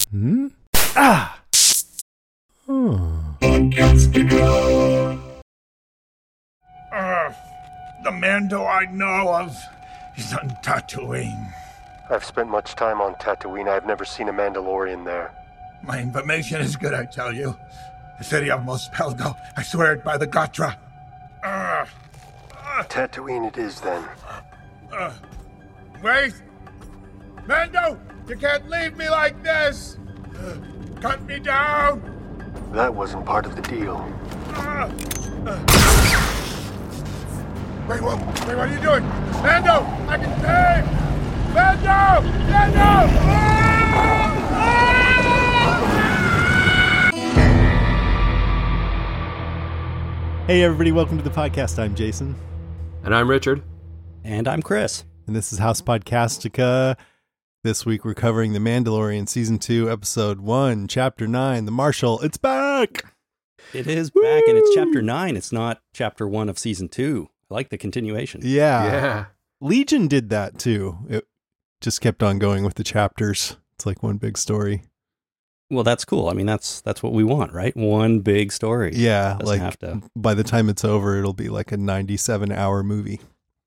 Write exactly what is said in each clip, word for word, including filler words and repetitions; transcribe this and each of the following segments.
Hmm? Ah! Oh. Uh, the Mando I know of is on Tatooine. I've spent much time on Tatooine. I've never seen a Mandalorian there. My information is good, I tell you. The city of Mos Pelgo. I swear it by the Gotra. Uh, uh, Tatooine it is, then. uh, wait! Mando! You can't leave me like this! Uh, cut me down! That wasn't part of the deal. Uh, uh. Wait, what, wait, what are you doing? Mando! I can pay! Mando! Mando! Ah! Ah! Hey, everybody, welcome to the podcast. I'm Jason. And I'm Richard. And I'm Chris. And this is House Podcastica. This week we're covering The Mandalorian Season two, Episode one, Chapter nine, The Marshal. It's back! It is Woo! back, and it's Chapter nine. It's not Chapter one of Season two. I like the continuation. Yeah. Yeah. Legion did that, too. It just kept on going with the chapters. It's like one big story. Well, that's cool. I mean, that's that's what we want, right? One big story. Yeah, Doesn't like have to... by the time it's over, it'll be like a ninety-seven hour movie.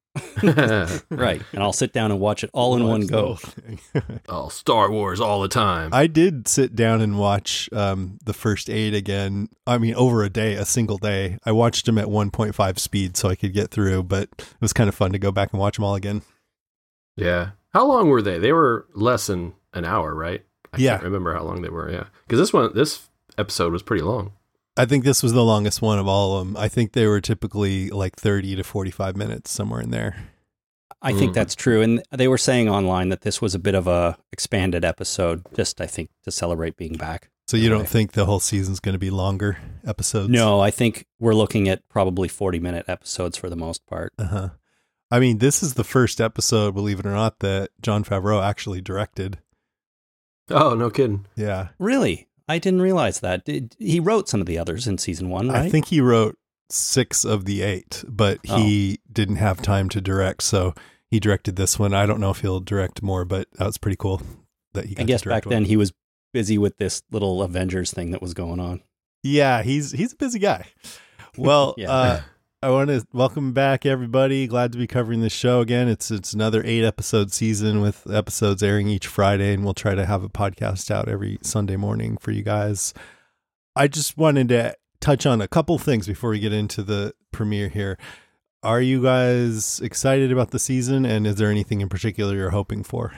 Right. And I'll sit down and watch it all in one go. Oh, Star Wars all the time. I did sit down and watch um, the first eight again. I mean, over a day, a single day. I watched them at one point five speed so I could get through, but it was kind of fun to go back and watch them all again. Yeah. How long were they? They were less than an hour, right? I yeah. can't remember how long they were. Yeah. Because this one, this episode was pretty long. I think this was the longest one of all of them. I think they were typically like thirty to forty-five minutes, somewhere in there. I think Mm. that's true. And they were saying online that this was a bit of a expanded episode, just, I think, to celebrate being back. So you don't Okay. think the whole season's going to be longer episodes? No, I think we're looking at probably forty-minute episodes for the most part. Uh-huh. I mean, this is the first episode, believe it or not, that Jon Favreau actually directed. Oh, no kidding. Yeah. Really? I didn't realize that. Did, he wrote some of the others in season one, right? I think he wrote six of the eight, but he oh. didn't have time to direct, so he directed this one. I don't know if he'll direct more, but that was pretty cool that he got I guess to direct back then one. he was busy with this little Avengers thing that was going on. Yeah, he's he's a busy guy. Well, Yeah. uh, I want to welcome back everybody. Glad to be covering this show again. It's it's another eight episode season with episodes airing each Friday, and we'll try to have a podcast out every Sunday morning for you guys. I just wanted to touch on a couple things before we get into the premiere here. Are you guys excited about the season, and is there anything in particular you're hoping for?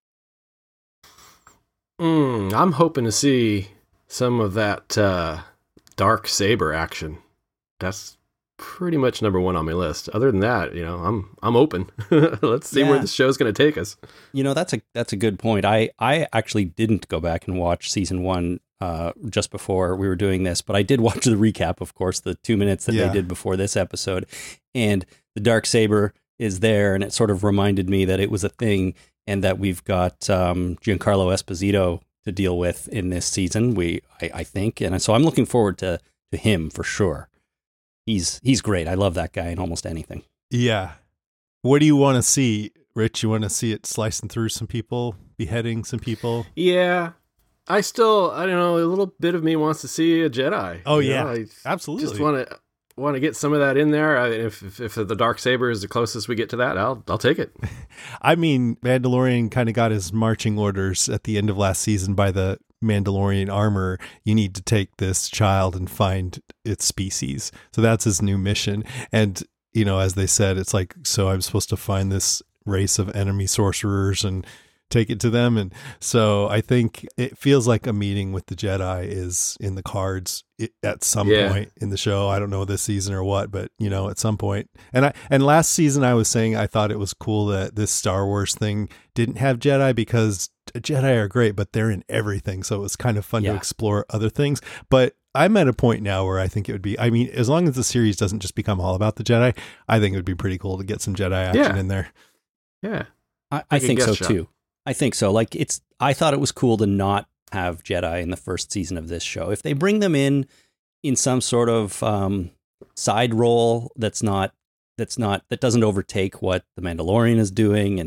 Mm, I'm hoping to see some of that uh, dark saber action. That's pretty much number one on my list. Other than that, you know, I'm I'm open. Let's see Yeah. where the show's going to take us. You know, that's a that's a good point. I, I actually didn't go back and watch season one uh, just before we were doing this, but I did watch the recap, of course, the two minutes that Yeah. they did before this episode. And the Darksaber is there, and it sort of reminded me that it was a thing and that we've got um, Giancarlo Esposito to deal with in this season, we I, I think. And so I'm looking forward to, to him for sure. He's he's great. I love that guy in almost anything. Yeah. What do you want to see, Rich? You want to see it slicing through some people, beheading some people? Yeah. I still, I don't know, a little bit of me wants to see a Jedi. Oh, You yeah. know, I Absolutely. just want to want to get some of that in there. I, if, if if the Darksaber is the closest we get to that, I'll I'll take it. I mean, Mandalorian kind of got his marching orders at the end of last season by the Mandalorian armor. You need to take this child and find its species. So that's his new mission. And, you know, as they said, it's like, so I'm supposed to find this race of enemy sorcerers and take it to them. And so I think it feels like a meeting with the Jedi is in the cards at some Yeah. point in the show. I don't know this season or what, but you know, at some point. And I, and last season I was saying, I thought it was cool that this Star Wars thing didn't have Jedi because Jedi are great, but they're in everything. So it was kind of fun Yeah. to explore other things. But I'm at a point now where I think it would be, I mean, as long as the series doesn't just become all about the Jedi, I think it would be pretty cool to get some Jedi action Yeah. in there. Yeah. I, I Like a think guest so shot. too. I think so. Like it's, I thought it was cool to not have Jedi in the first season of this show. If they bring them in in some sort of um, side role that's not, that's not, that doesn't overtake what the Mandalorian is doing, and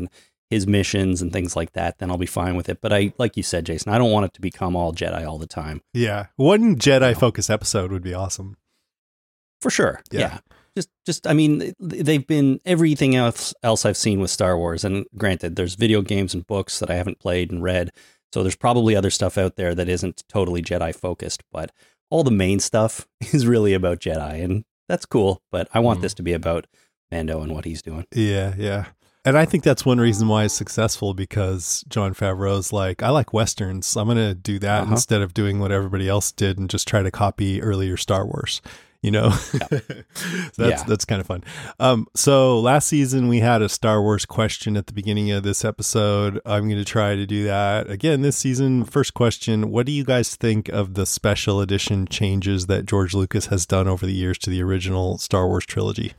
his missions and things like that, then I'll be fine with it. But I, like you said, Jason, I don't want it to become all Jedi all the time. Yeah. One Jedi focus episode would be awesome. For sure. Yeah. yeah. Just, just, I mean, they've been everything else, else I've seen with Star Wars. And granted, there's video games and books that I haven't played and read. So there's probably other stuff out there that isn't totally Jedi focused, but all the main stuff is really about Jedi, and that's cool. But I want mm. this to be about Mando and what he's doing. Yeah, yeah. And I think that's one reason why it's successful, because Jon Favreau's like, I like Westerns. I'm going to do that uh-huh. instead of doing what everybody else did and just try to copy earlier Star Wars. You know, yeah. so that's, yeah. that's kind of fun. Um, so last season we had a Star Wars question at the beginning of this episode. I'm going to try to do that again this season. First question: what do you guys think of the special edition changes that George Lucas has done over the years to the original Star Wars trilogy?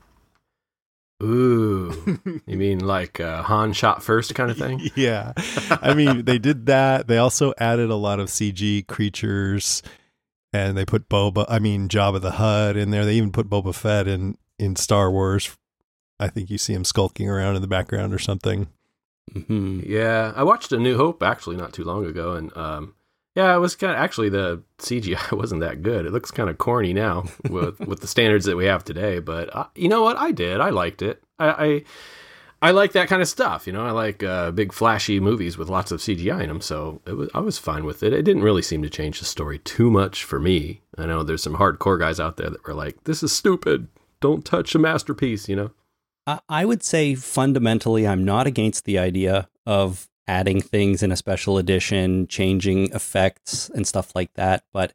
Ooh, you mean like uh, Han shot first kind of thing? Yeah. I mean, they did that. They also added a lot of C G creatures. And they put Boba, I mean, Jabba the Hutt in there. They even put Boba Fett in, in Star Wars. I think you see him skulking around in the background or something. Mm-hmm. Yeah, I watched A New Hope actually not too long ago. And um, yeah, it was kind of, actually the C G I wasn't that good. It looks kind of corny now with, with the standards that we have today. But uh, you know what? I did. I liked it. I... I I like that kind of stuff, you know. I like uh, big flashy movies with lots of C G I in them, so it was, I was fine with it. It didn't really seem to change the story too much for me. I know there's some hardcore guys out there that were like, "This is stupid. Don't touch a masterpiece," you know. I would say fundamentally, I'm not against the idea of adding things in a special edition, changing effects and stuff like that, but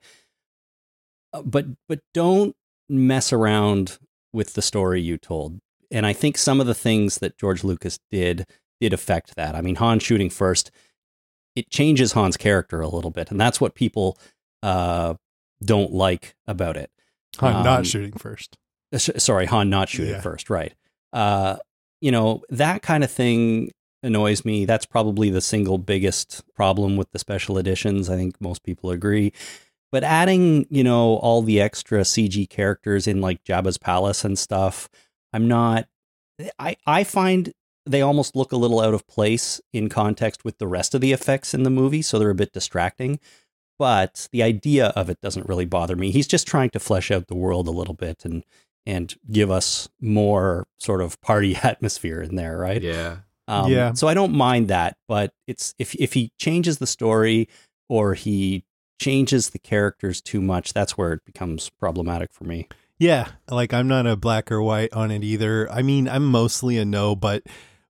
but but don't mess around with the story you told. And I think some of the things that George Lucas did did affect that. I mean, Han shooting first, it changes Han's character a little bit, and that's what people uh, don't like about it. Han um, not shooting first. Sh- sorry, Han not shooting yeah. first, right. Uh, you know, that kind of thing annoys me. That's probably the single biggest problem with the special editions. I think most people agree. But adding, you know, all the extra C G characters in like Jabba's palace and stuff, I'm not, I, I find they almost look a little out of place in context with the rest of the effects in the movie, so they're a bit distracting. But the idea of it doesn't really bother me. He's just trying to flesh out the world a little bit and and give us more sort of party atmosphere in there, right? Yeah. Um, yeah. So I don't mind that, but it's if if he changes the story or he changes the characters too much, that's where it becomes problematic for me. Yeah, like I'm not a black or white on it either. I mean, I'm mostly a no, but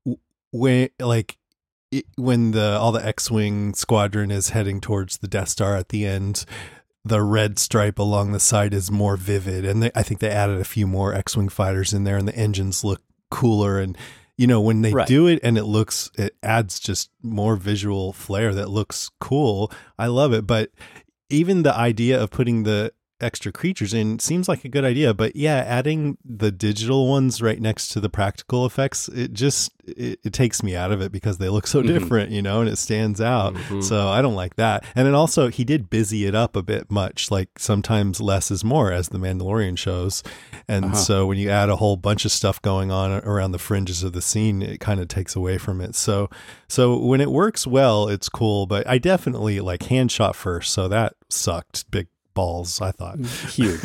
when like it, when the all the X-Wing squadron is heading towards the Death Star at the end, the red stripe along the side is more vivid, and they, I think they added a few more X-Wing fighters in there, and the engines look cooler. And you know, when they right. do it, and it looks, it adds just more visual flair that looks cool. I love it, but even the idea of putting the extra creatures in seems like a good idea, but yeah, adding the digital ones right next to the practical effects, it just it, it takes me out of it because they look so mm-hmm. different, you know, and it stands out. Mm-hmm. So I don't like that. And then also he did busy it up a bit much, like sometimes less is more, as the Mandalorian shows. And uh-huh. so when you add a whole bunch of stuff going on around the fringes of the scene, it kind of takes away from it. So so when it works well, it's cool, but I definitely like hand shot first, so that sucked big balls, I thought. Huge.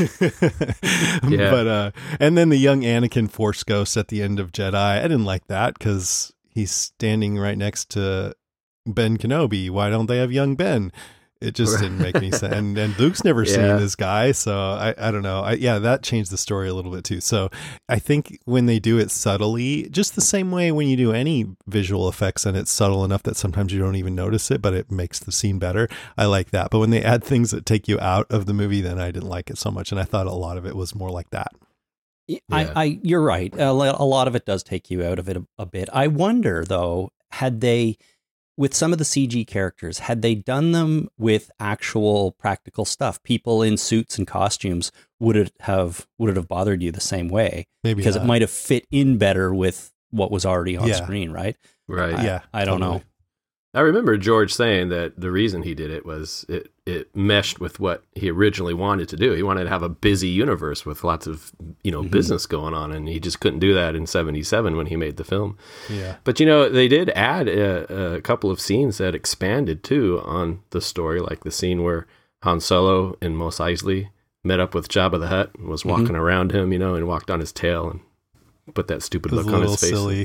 yeah. But uh and then the young Anakin Force Ghost at the end of Jedi, I didn't like that because he's standing right next to Ben Kenobi. Why don't they have young Ben? It just didn't make any sense. And, and Luke's never yeah. seen this guy, so I, I don't know. I, yeah, that changed the story a little bit too. So I think when they do it subtly, just the same way when you do any visual effects and it's subtle enough that sometimes you don't even notice it, but it makes the scene better. I like that. But when they add things that take you out of the movie, then I didn't like it so much. And I thought a lot of it was more like that. Yeah. I, I, you're right. A lot of it does take you out of it a, a bit. I wonder, though, had they... with some of the C G characters, had they done them with actual practical stuff, people in suits and costumes, would it have would it have bothered you the same way? Maybe because not. It might have fit in better with what was already on yeah. screen, right? Right. I, yeah. I don't totally. know. I remember George saying that the reason he did it was it, it meshed with what he originally wanted to do. He wanted to have a busy universe with lots of, you know, mm-hmm. business going on, and he just couldn't do that in seventy-seven when he made the film. Yeah. But, you know, they did add a, a couple of scenes that expanded, too, on the story, like the scene where Han Solo and Mos Eisley met up with Jabba the Hutt and was walking mm-hmm. around him, you know, and walked on his tail and put that stupid look on his face. Silly.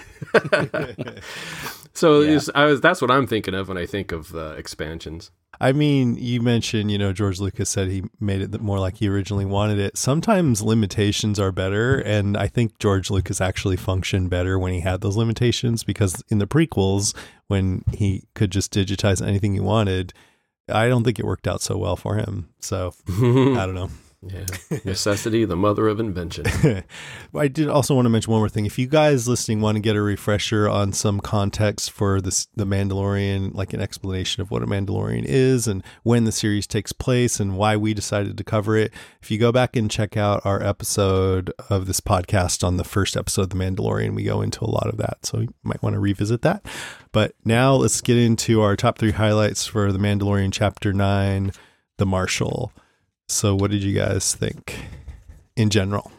So yeah. I was, that's what I'm thinking of when I think of uh, expansions. I mean, you mentioned, you know, George Lucas said he made it more like he originally wanted it. Sometimes limitations are better, and I think George Lucas actually functioned better when he had those limitations, because in the prequels, when he could just digitize anything he wanted, I don't think it worked out so well for him. So, I don't know. Yeah, necessity, the mother of invention. I did also want to mention one more thing. If you guys listening want to get a refresher on some context for this, the Mandalorian, like an explanation of what a Mandalorian is and when the series takes place and why we decided to cover it, if you go back and check out our episode of this podcast on the first episode of The Mandalorian, we go into a lot of that. So you might want to revisit that. But now let's get into our top three highlights for The Mandalorian Chapter nine, The Marshal. So what did you guys think in general?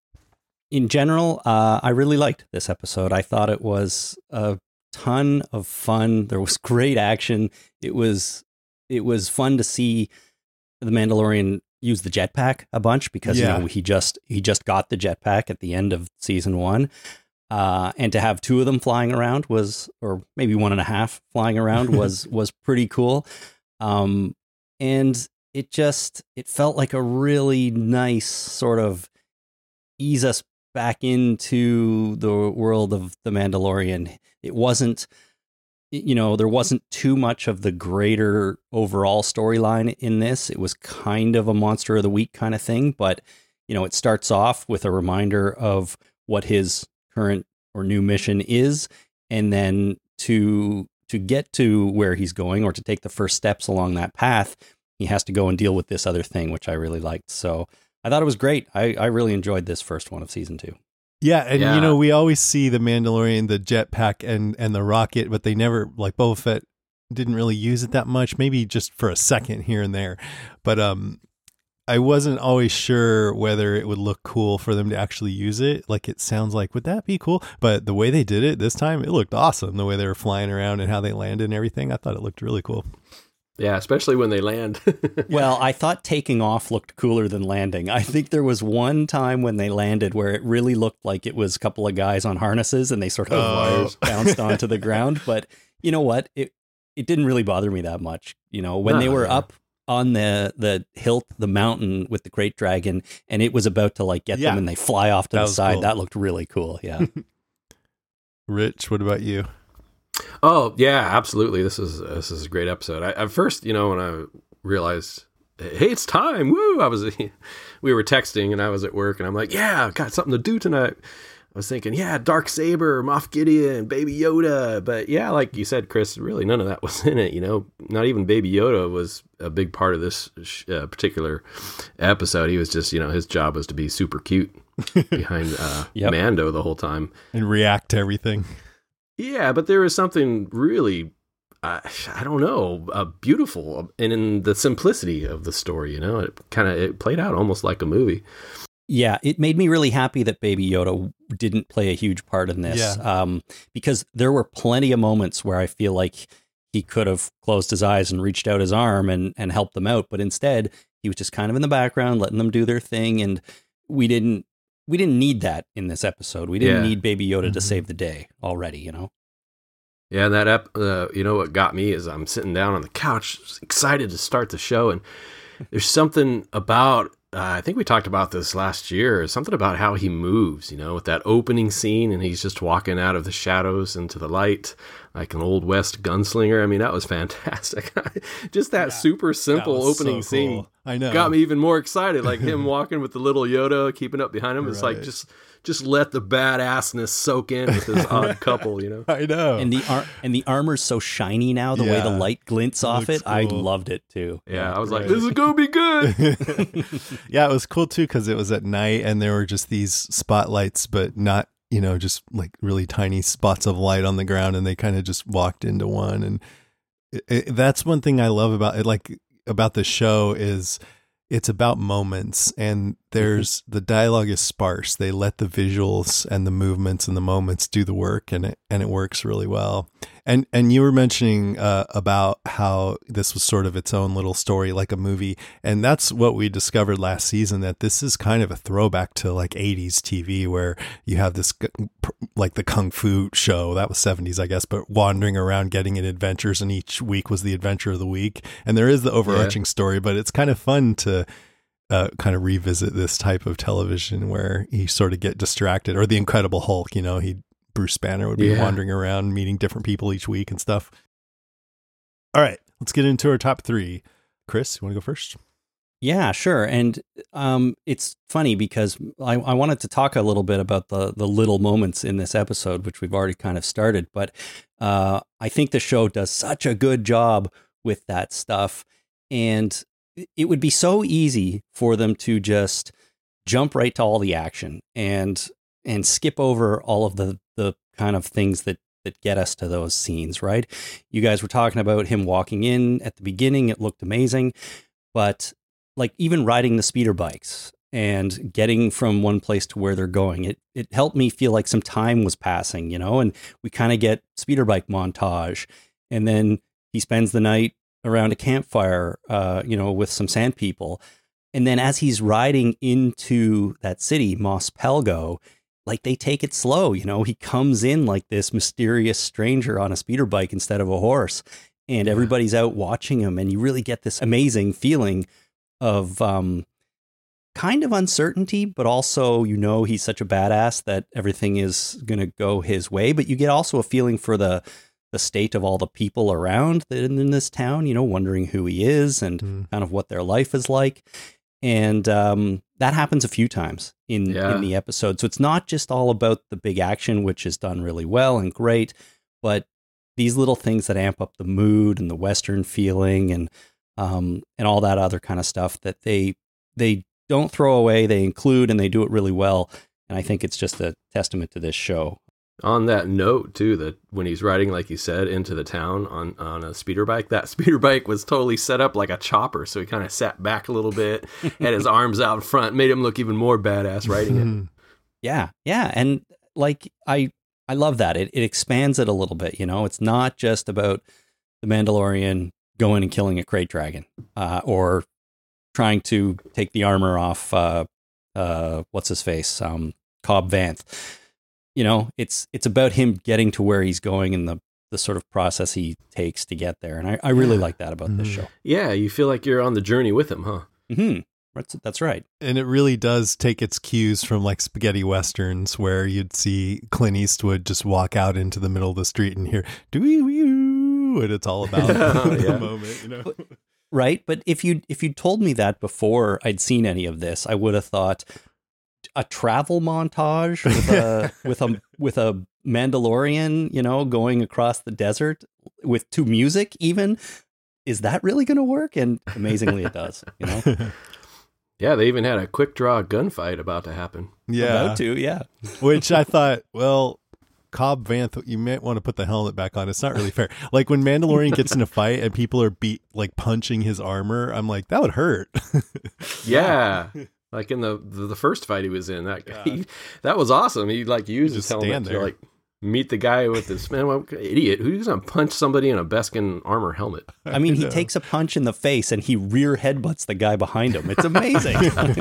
In general, uh, I really liked this episode. I thought it was a ton of fun. There was great action. It was it was fun to see the Mandalorian use the jetpack a bunch, because yeah. you know he just he just got the jetpack at the end of season one. Uh, and to have two of them flying around was, or maybe one and a half flying around was was pretty cool. Um, and It just, it felt like a really nice sort of ease us back into the world of The Mandalorian. It wasn't, you know, there wasn't too much of the greater overall storyline in this. It was kind of a Monster of the Week kind of thing, but, you know, it starts off with a reminder of what his current or new mission is, and then to to get to where he's going, or to take the first steps along that path, he has to go and deal with this other thing, which I really liked. So I thought it was great. I, I really enjoyed this first one of season two. Yeah, and yeah. you know, we always see the Mandalorian, the jetpack and, and the rocket, but they never, like Boba Fett didn't really use it that much, maybe just for a second here and there. But um, I wasn't always sure whether it would look cool for them to actually use it. Like, it sounds like, would that be cool? But the way they did it this time, it looked awesome. The way they were flying around and how they landed and everything, I thought it looked really cool. Yeah, especially when they land. Well, I thought taking off looked cooler than landing. I think there was one time when they landed where it really looked like it was a couple of guys on harnesses and they sort of oh. bounced onto the ground. But you know what? It it didn't really bother me that much. You know, when no, they were yeah. up on the the hilt, the mountain with the Great Dragon, and it was about to like get yeah. them and they fly off to that the side. Cool. That looked really cool. Yeah. Rich, what about you? Oh yeah, absolutely. This is this is a great episode. I, at first, you know, when I realized, hey, it's time, woo! I was, we were texting, and I was at work, and I'm like, yeah, I've got something to do tonight. I was thinking, yeah, Darksaber, Moff Gideon, Baby Yoda, but yeah, like you said, Chris, really none of that was in it. You know, not even Baby Yoda was a big part of this uh, particular episode. He was just, you know, his job was to be super cute behind uh, yep. Mando the whole time and react to everything. Yeah, but there is something really, uh, I don't know, uh, beautiful and in the simplicity of the story, you know, it kind of, it played out almost like a movie. Yeah, it made me really happy that Baby Yoda didn't play a huge part in this, yeah. um, because there were plenty of moments where I feel like he could have closed his eyes and reached out his arm and, and helped them out. But instead, he was just kind of in the background, letting them do their thing. And we didn't we didn't need that in this episode. We didn't yeah. need Baby Yoda mm-hmm. to save the day already, you know? Yeah, that ep- uh, you know what got me is I'm sitting down on the couch, excited to start the show, and there's something about, uh, I think we talked about this last year, something about how he moves, you know, with that opening scene, and he's just walking out of the shadows into the light, like an Old West gunslinger. I mean, that was fantastic. Just that yeah, super simple that opening so cool. scene I know. got me even more excited, like him walking with the little Yoda, keeping up behind him. It's right. like, just... Just let the badassness soak in with this odd couple, you know. I know. And the ar- and the armor's so shiny now, the yeah. way the light glints it off it. Cool. I loved it too. Yeah, yeah I was right. like, this is gonna be good. Yeah, it was cool too because it was at night and there were just these spotlights, but not you know, just like really tiny spots of light on the ground, and they kind of just walked into one. And it, it, that's one thing I love about it, like about the show, is it's about moments, and there's the dialogue is sparse. They let the visuals and the movements and the moments do the work, and it and it works really well. And and you were mentioning uh, about how this was sort of its own little story, like a movie, and that's what we discovered last season, that this is kind of a throwback to like eighties T V, where you have this like the Kung Fu show, that was seventies, I guess, but wandering around getting in adventures, and each week was the adventure of the week, and there is the overarching yeah. story, but it's kind of fun to uh, kind of revisit this type of television where you sort of get distracted, or the Incredible Hulk, you know, he Bruce Banner would be yeah. wandering around meeting different people each week and stuff. All right, let's get into our top three. Chris, you want to go first? Yeah, sure. And um, it's funny because I, I wanted to talk a little bit about the the little moments in this episode, which we've already kind of started. But uh, I think the show does such a good job with that stuff. And it would be so easy for them to just jump right to all the action and and skip over all of the the kind of things that that get us to those scenes, right? You guys were talking about him walking in at the beginning. It looked amazing. But like even riding the speeder bikes and getting from one place to where they're going, it it helped me feel like some time was passing, you know, and we kind of get speeder bike montage. And then he spends the night around a campfire, uh, you know, with some sand people. And then as he's riding into that city, Mos Pelgo, like they take it slow, you know, he comes in like this mysterious stranger on a speeder bike instead of a horse, and everybody's out watching him. And you really get this amazing feeling of um, kind of uncertainty, but also, you know, he's such a badass that everything is going to go his way. But you get also a feeling for the the state of all the people around in, in this town, you know, wondering who he is and mm. kind of what their life is like. And um, that happens a few times in, yeah. in the episode. So it's not just all about the big action, which is done really well and great, but these little things that amp up the mood and the Western feeling and um, and all that other kind of stuff that they they don't throw away, they include, and they do it really well. And I think it's just a testament to this show. On that note, too, that when he's riding, like you said, into the town on, on a speeder bike, that speeder bike was totally set up like a chopper. So he kind of sat back a little bit, had his arms out in front, made him look even more badass riding it. Yeah, yeah. And like, I I love that. It, it expands it a little bit, you know? It's not just about the Mandalorian going and killing a crate dragon uh, or trying to take the armor off, uh, uh, what's his face, um, Cobb Vanth. You know, it's it's about him getting to where he's going and the, the sort of process he takes to get there. And I, I really yeah. like that about mm-hmm. this show. Yeah, you feel like you're on the journey with him, huh? Mm-hmm. That's, that's right. And it really does take its cues from like spaghetti westerns, where you'd see Clint Eastwood just walk out into the middle of the street and hear, doo-wee-wee-wee, and it's all about the yeah. moment, you know? Right. But if you if you told me that before I'd seen any of this, I would have thought, a travel montage with a with a with a Mandalorian, you know, going across the desert with to music even, is that really going to work? And amazingly it does, you know. Yeah, they even had a quick draw gunfight about to happen. Yeah. About to, yeah. Which I thought, well, Cobb Vanth, you might want to put the helmet back on. It's not really fair. Like when Mandalorian gets in a fight and people are beat like punching his armor, I'm like, that would hurt. Yeah. Like in the, the the first fight he was in, that yeah. he, that was awesome. He like used his helmet to like meet the guy with this man, what idiot who's gonna punch somebody in a Beskar armor helmet. I mean, he takes a punch in the face and he rear headbutts the guy behind him. It's amazing.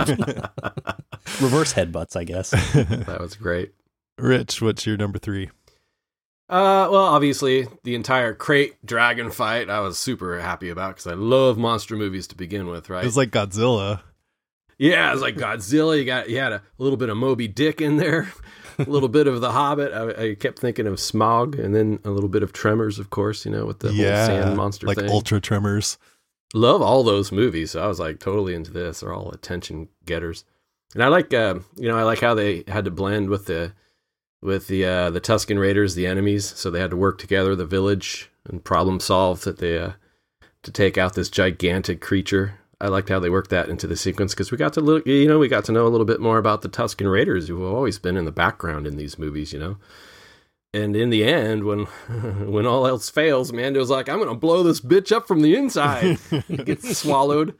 Reverse headbutts, I guess. That was great. Rich, what's your number three? Uh, well, obviously the entire crate dragon fight I was super happy about because I love monster movies to begin with. Right? It was like Godzilla. Yeah, it was like Godzilla. You got you had a little bit of Moby Dick in there, a little bit of The Hobbit. I, I kept thinking of Smaug, and then a little bit of Tremors, of course. You know, with the yeah, whole sand monster like thing. Like Ultra Tremors. Love all those movies. So I was like totally into this. They're all attention getters, and I like uh, you know I like how they had to blend with the with the uh, the Tusken Raiders, the enemies. So they had to work together, the village, and problem solve that they uh, to take out this gigantic creature. I liked how they worked that into the sequence because we got to look, you know, we got to know a little bit more about the Tusken Raiders who have always been in the background in these movies, you know. And in the end, when when all else fails, Mando's like, I'm going to blow this bitch up from the inside. He gets swallowed.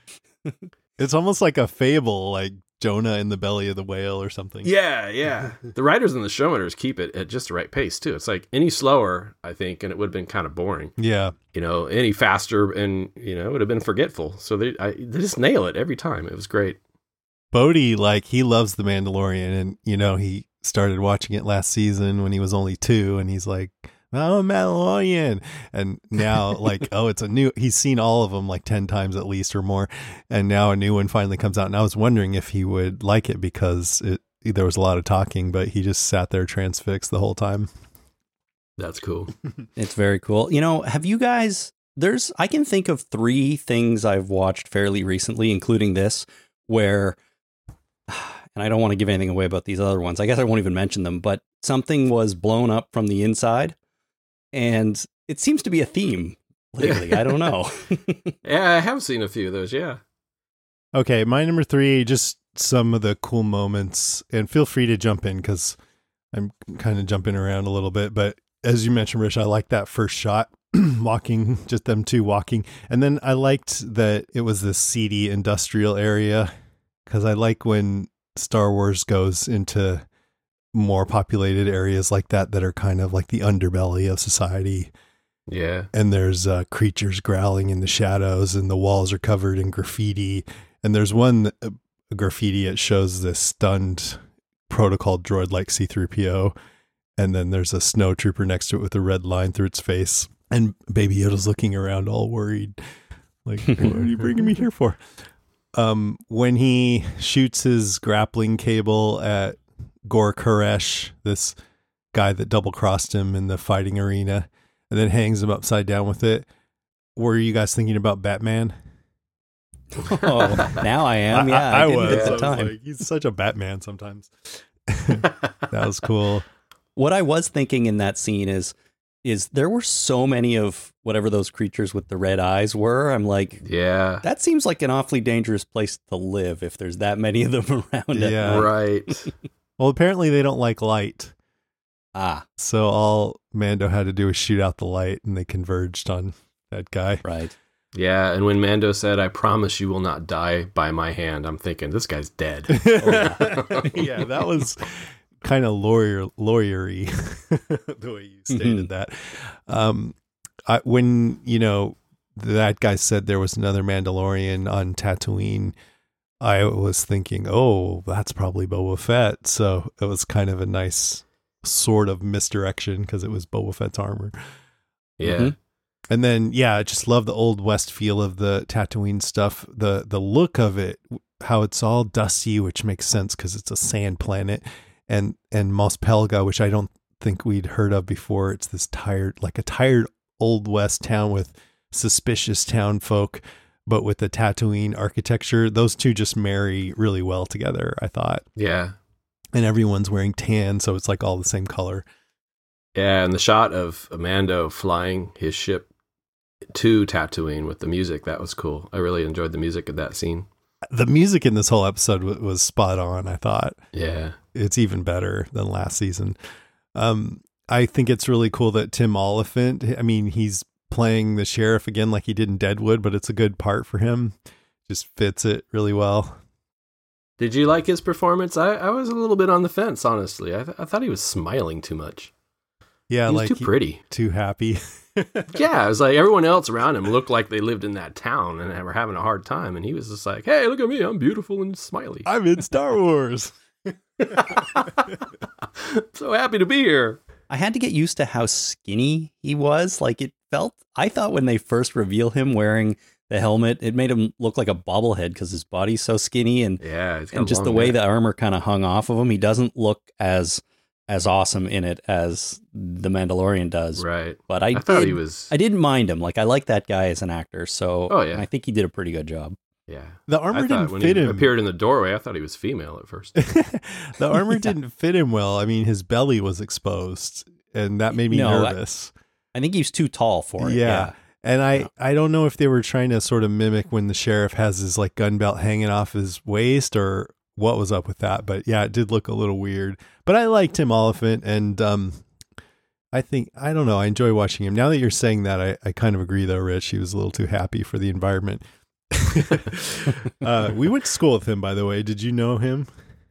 It's almost like a fable, like Jonah in the belly of the whale or something. Yeah, yeah. The writers and the showrunners keep it at just the right pace, too. It's like any slower, I think, and it would have been kind of boring. Yeah. You know, any faster and, you know, it would have been forgetful. So they, I, they just nail it every time. It was great. Bodhi, like, he loves The Mandalorian, and, you know, he started watching it last season when he was only two, and he's like, oh, Mandalorian. And now, like, oh, it's a new, he's seen all of them like ten times at least or more. And now a new one finally comes out. And I was wondering if he would like it because it, there was a lot of talking, but he just sat there transfixed the whole time. That's cool. It's very cool. You know, have you guys, there's, I can think of three things I've watched fairly recently, including this, where, and I don't want to give anything away about these other ones. I guess I won't even mention them, but something was blown up from the inside. And it seems to be a theme lately. I don't know. Yeah, I have seen a few of those. Yeah. Okay, my number three, just some of the cool moments, and feel free to jump in because I'm kind of jumping around a little bit. But as you mentioned, Rich, I like that first shot, walking, just them two walking. And then I liked that it was this seedy industrial area because I like when Star Wars goes into more populated areas like that that are kind of like the underbelly of society. Yeah. And there's uh, creatures growling in the shadows, and the walls are covered in graffiti. And there's one uh, graffiti that shows this stunned protocol droid like C three P O. And then there's a snow trooper next to it with a red line through its face. And Baby Yoda's looking around all worried. Like, what are you bringing me here for? Um, when he shoots his grappling cable at Gor Koresh, this guy that double crossed him in the fighting arena, and then hangs him upside down with it. Were you guys thinking about Batman? Oh, now I am. Yeah, I, I, I didn't was. at the I was time. like, he's such a Batman sometimes. That was cool. What I was thinking in that scene is, is there were so many of whatever those creatures with the red eyes were. I'm like, yeah, that seems like an awfully dangerous place to live if there's that many of them around. Yeah. Right. Well, apparently they don't like light. Ah, So all Mando had to do was shoot out the light, and they converged on that guy. right. Yeah, and when Mando said, I promise you will not die by my hand, I'm thinking, this guy's dead. Yeah, that was kind of lawyer lawyery the way you stated that. Um, I, when, you know, that guy said there was another Mandalorian on Tatooine, I was thinking, oh, that's probably Boba Fett. So it was kind of a nice sort of misdirection because it was Boba Fett's armor. Yeah. Mhm. And then, yeah, I just love the Old West feel of the Tatooine stuff. The the look of it, how it's all dusty, which makes sense because it's a sand planet. And and Mos Pelga, which I don't think we'd heard of before. It's this tired, like a tired Old West town with suspicious town folk, but with the Tatooine architecture. Those two just marry really well together, I thought. Yeah. And everyone's wearing tan, so it's like all the same color. Yeah, and the shot of Mando flying his ship to Tatooine with the music, that was cool. I really enjoyed the music of that scene. The music in this whole episode w- was spot on, I thought. Yeah. It's even better than last season. Um, I think it's really cool that Tim Oliphant, I mean, he's playing the sheriff again like he did in Deadwood, but it's a good part for him. Just fits it really well. Did you like his performance? I, I was a little bit on the fence, honestly. I, th- I thought he was smiling too much. Yeah, He was like too he- pretty. too happy. Yeah, it was like everyone else around him looked like they lived in that town and were having a hard time. And he was just like, hey, look at me. I'm beautiful and smiley. I'm in Star Wars. So happy to be here. I had to get used to how skinny he was. Like it felt, I thought when they first reveal him wearing the helmet, it made him look like a bobblehead because his body's so skinny and, Yeah. He's got and a just the long way neck. the armor kind of hung off of him. He doesn't look as as awesome in it as the Mandalorian does. Right. But I, I thought did, he was. I didn't mind him. Like I like that guy as an actor. So Oh, yeah. I think he did a pretty good job. Yeah. The I armor thought didn't when fit he him. appeared in the doorway, I thought he was female at first. The armor didn't fit him well. I mean, his belly was exposed, and that made me No, I- nervous. I think he was too tall for it. Yeah. Yeah. And I, I don't know if they were trying to sort of mimic when the sheriff has his like gun belt hanging off his waist or what was up with that. But yeah, it did look a little weird. But I liked Tim Oliphant, and um, I think, I don't know, I enjoy watching him. Now that you're saying that, I, I kind of agree though, Rich. He was a little too happy for the environment. uh, we went to school with him, by the way. Did you know him?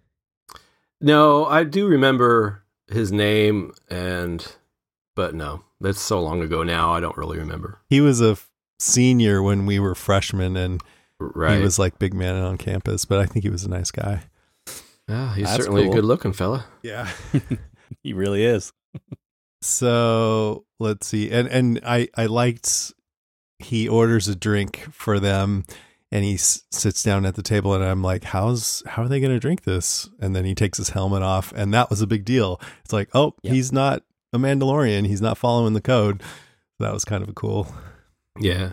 No, I do remember his name, and but no, that's so long ago now. I don't really remember. He was a f- senior when we were freshmen, and Right. he was like big man on campus. But I think he was a nice guy. Yeah, he's That's certainly cool. a good-looking fella. Yeah. He really is. So let's see, and and I I liked he orders a drink for them. And he s- sits down at the table, and I'm like, how's, how are they going to drink this? And then he takes his helmet off, and that was a big deal. It's like, oh, Yep. he's not a Mandalorian. He's not following the code. That was kind of a cool. Yeah.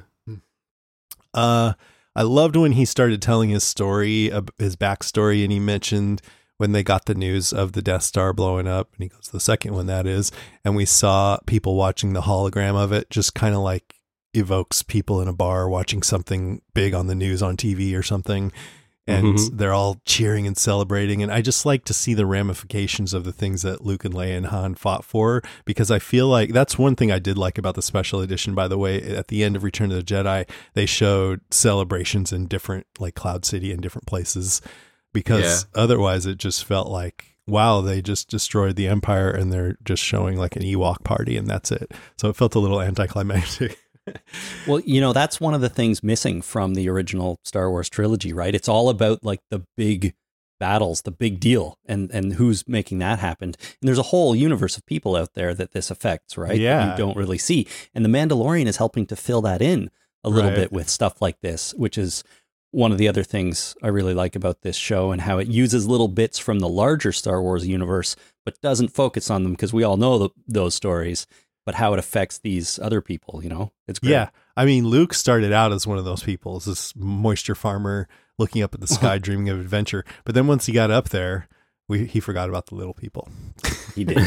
Uh, I loved when he started telling his story, uh, his backstory, and he mentioned when they got the news of the Death Star blowing up, and he goes, the second one that is, and we saw people watching the hologram of it, just kind of like evokes people in a bar watching something big on the news on T V or something, and Mhm. they're all cheering and celebrating. And I just like to see the ramifications of the things that Luke and Leia and Han fought for, because I feel like that's one thing I did like about the special edition, by the way. At the end of Return of the Jedi, they showed celebrations in different, like Cloud City and different places, because otherwise it just felt like, wow, they just destroyed the Empire and they're just showing like an Ewok party and that's it. So it felt a little anticlimactic. Well, you know, that's one of the things missing from the original Star Wars trilogy, right? It's all about like the big battles, the big deal, and and who's making that happen. And there's a whole universe of people out there that this affects, right? Yeah. You don't really see. And The Mandalorian is helping to fill that in a little Right. bit with stuff like this, which is one of the other things I really like about this show, and how it uses little bits from the larger Star Wars universe, but doesn't focus on them because we all know the, those stories, but how it affects these other people, you know? It's great. Yeah. I mean, Luke started out as one of those people, as this moisture farmer looking up at the sky, dreaming of adventure. But then once he got up there, we, he forgot about the little people. He did.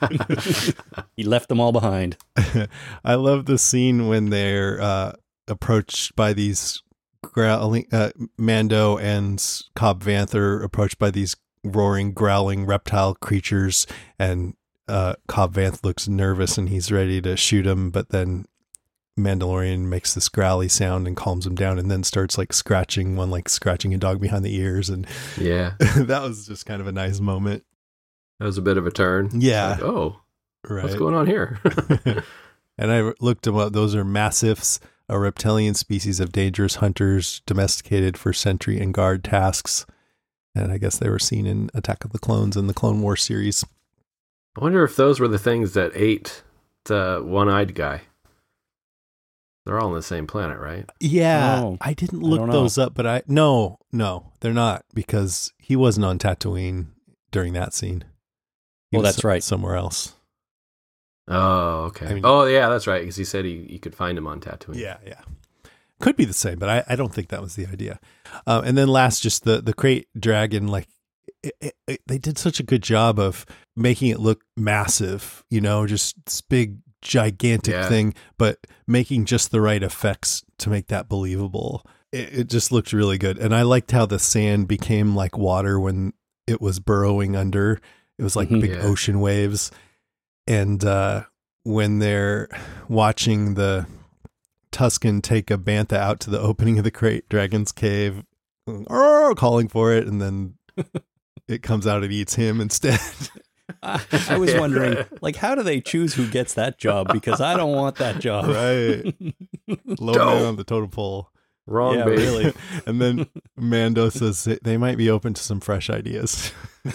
He left them all behind. I love the scene when they're uh, approached by these growling, uh, Mando and Cobb Vanth are approached by these roaring, growling reptile creatures, and uh, Cobb Vanth looks nervous and he's ready to shoot him, but then Mandalorian makes this growly sound and calms him down, and then starts like scratching one, like scratching a dog behind the ears, and Yeah. that was just kind of a nice moment. That was a bit of a turn. Yeah. Like, oh, Right. what's going on here? And I looked them up. Those are massifs, a reptilian species of dangerous hunters domesticated for sentry and guard tasks. And I guess they were seen in Attack of the Clones and the Clone Wars series. I wonder if those were the things that ate the one-eyed guy. They're all on the same planet, right? Yeah, Oh, I didn't I look don't know. those up, but I no, no, they're not, because he wasn't on Tatooine during that scene. He Well, was that's right. somewhere else. Oh, okay. I mean- oh, yeah, that's right. Because he said he you could find him on Tatooine. Yeah, yeah. Could be the same, but I, I don't think that was the idea. Um, and then last, just the the crate dragon, like it, it, it, they did such a good job of making it look massive, you know, just this big, gigantic Yeah. thing, but making just the right effects to make that believable. It, it just looked really good. And I liked how the sand became like water when it was burrowing under. It was like Mhm. big Yeah. ocean waves. And uh, when they're watching the Tusken take a bantha out to the opening of the crate dragon's cave, "Arr!" calling for it, and then it comes out and eats him instead. I, I was wondering, like, how do they choose who gets that job? Because I don't want that job. Right. Low man on the total pole. Wrong Yeah, bait. really. And then Mando says they- they might be open to some fresh ideas.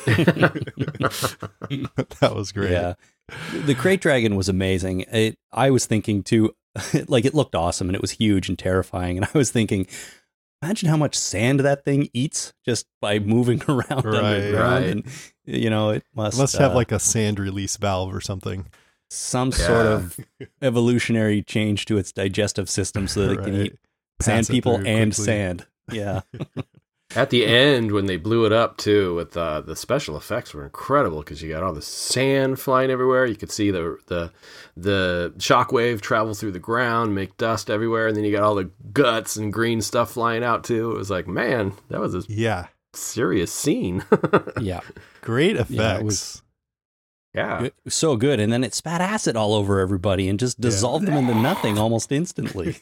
That was great. Yeah. The crate dragon was amazing. It, I was thinking too, like it looked awesome and it was huge and terrifying. And I was thinking, imagine how much sand that thing eats just by moving around Right, underground. right. And, you know, it must, It must have uh, like a sand release valve or something. some sort Yeah. of evolutionary change to its digestive system so that it can Right. eat sand Pass it people through and quickly. sand. Yeah. At the end, when they blew it up too, with uh, the special effects were incredible because you got all the sand flying everywhere. You could see the the the shockwave travel through the ground, make dust everywhere, and then you got all the guts and green stuff flying out too. It was like, man, that was a yeah serious scene. Yeah. Great effects. Yeah, it was- Yeah. It was so good. And then it spat acid all over everybody and just dissolved them into nothing almost instantly.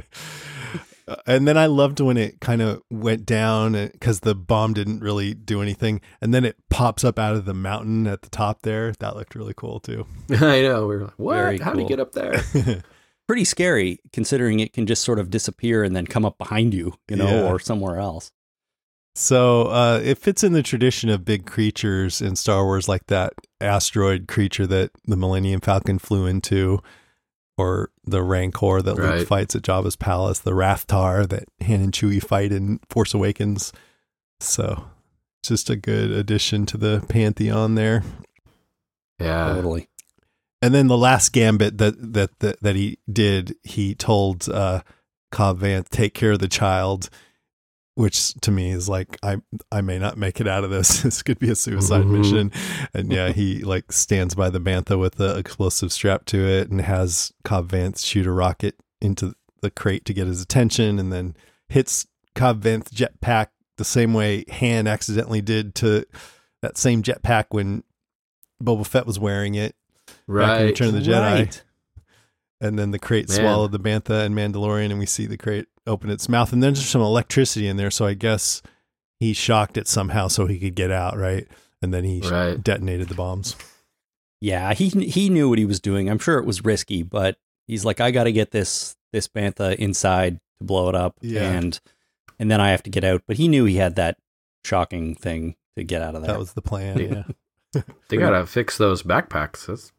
And then I loved when it kind of went down because the bomb didn't really do anything. And then it pops up out of the mountain at the top there. That looked really cool too. I know. We were like, what? Very How did he cool. get up there? Pretty scary considering it can just sort of disappear and then come up behind you, you know, Yeah. or somewhere else. So uh, it fits in the tradition of big creatures in Star Wars, like that asteroid creature that the Millennium Falcon flew into, or the Rancor that Luke Right. fights at Jabba's palace, the Rathtar that Han and Chewie fight in Force Awakens. So it's just a good addition to the pantheon there. Yeah. Totally. And then the last gambit that that that, that he did, he told uh, Cobb Vanth, take care of the child, which to me is like, I I may not make it out of this. This could be a suicide Mhm. mission. And yeah, he like stands by the bantha with the explosive strapped to it and has Cobb Vanth shoot a rocket into the crate to get his attention, and then hits Cobb Vanth's jetpack the same way Han accidentally did to that same jetpack when Boba Fett was wearing it. Back in Right. Return of the Jedi. Right. And then the crate Man. swallowed the bantha and Mandalorian, and we see the crate open its mouth. And then there's some electricity in there, so I guess he shocked it somehow so he could get out, right? And then he Right. detonated the bombs. Yeah, he he knew what he was doing. I'm sure it was risky, but he's like, I got to get this this bantha inside to blow it up, Yeah. and and then I have to get out. But he knew he had that shocking thing to get out of there. That was the plan. Yeah. They gotta fix those backpacks. That's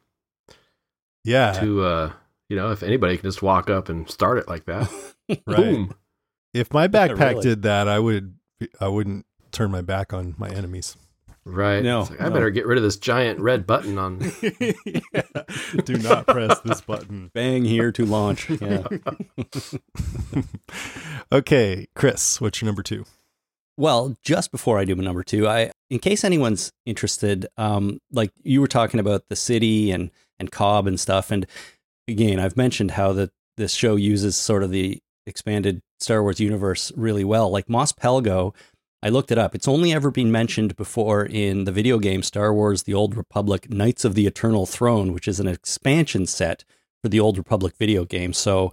Yeah. to uh you know, if anybody can just walk up and start it like that. Right. Boom. If my backpack really. did that, I would I wouldn't turn my back on my enemies. Right. No, It's like, I no. better get rid of this giant red button on. Yeah. Do not press this button. Bang here to launch. Yeah. Okay, Chris, what's your number two? Well, just before I do my number two, I, in case anyone's interested, um, like you were talking about the city and and Cobb and stuff, and again, I've mentioned how that this show uses sort of the expanded Star Wars universe really well. Like Mos Pelgo, I looked it up. It's only ever been mentioned before in the video game Star Wars: The Old Republic: Knights of the Eternal Throne, which is an expansion set for the Old Republic video game. So,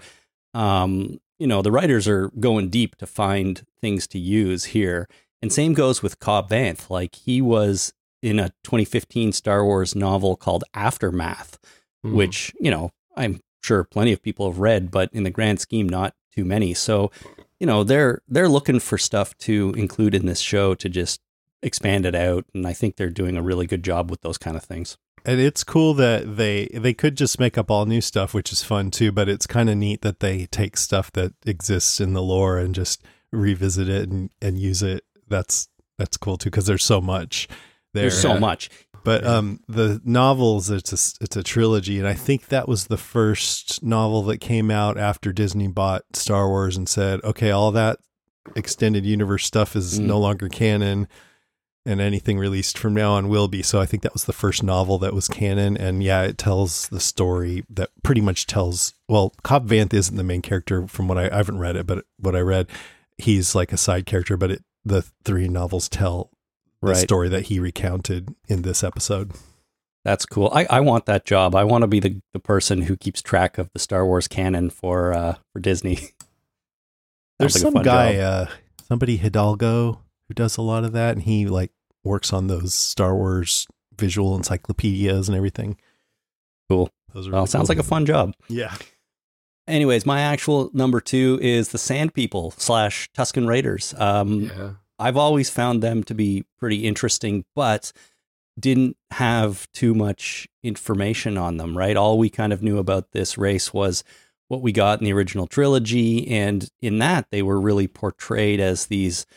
um, you know, the writers are going deep to find things to use here. And same goes with Cobb Vanth. Like he was in a twenty fifteen Star Wars novel called Aftermath, Hmm. which, you know, I'm sure plenty of people have read, but in the grand scheme, not too many. So, you know, they're they're looking for stuff to include in this show to just expand it out. And I think they're doing a really good job with those kind of things. And it's cool that they they could just make up all new stuff, which is fun too, but it's kind of neat that they take stuff that exists in the lore and just revisit it and, and use it. That's that's cool too, because there's so much there. There's so much. But um, the novels, it's a, it's a trilogy, and I think that was the first novel that came out after Disney bought Star Wars and said, okay, all that extended universe stuff is Mm. no longer canon, and anything released from now on will be. So I think that was the first novel that was canon, and yeah, it tells the story that pretty much tells, well, Cobb Vanth isn't the main character from what I, I haven't read it, but what I read, he's like a side character, but it, the three novels tell the Right. story that he recounted in this episode. That's cool. I, I want that job. I want to be the, the person who keeps track of the Star Wars canon for uh, for Disney. There's Sounds like a some fun guy, job. uh, somebody Hidalgo, who does a lot of that, and he like works on those Star Wars visual encyclopedias and everything. Cool. Those are Well, really sounds cool. like a fun job. Yeah. Anyways, my actual number two is the Sand People slash Tusken Raiders. Um, Yeah. I've always found them to be pretty interesting, but didn't have too much information on them, right? All we kind of knew about this race was what we got in the original trilogy. And in that, they were really portrayed as these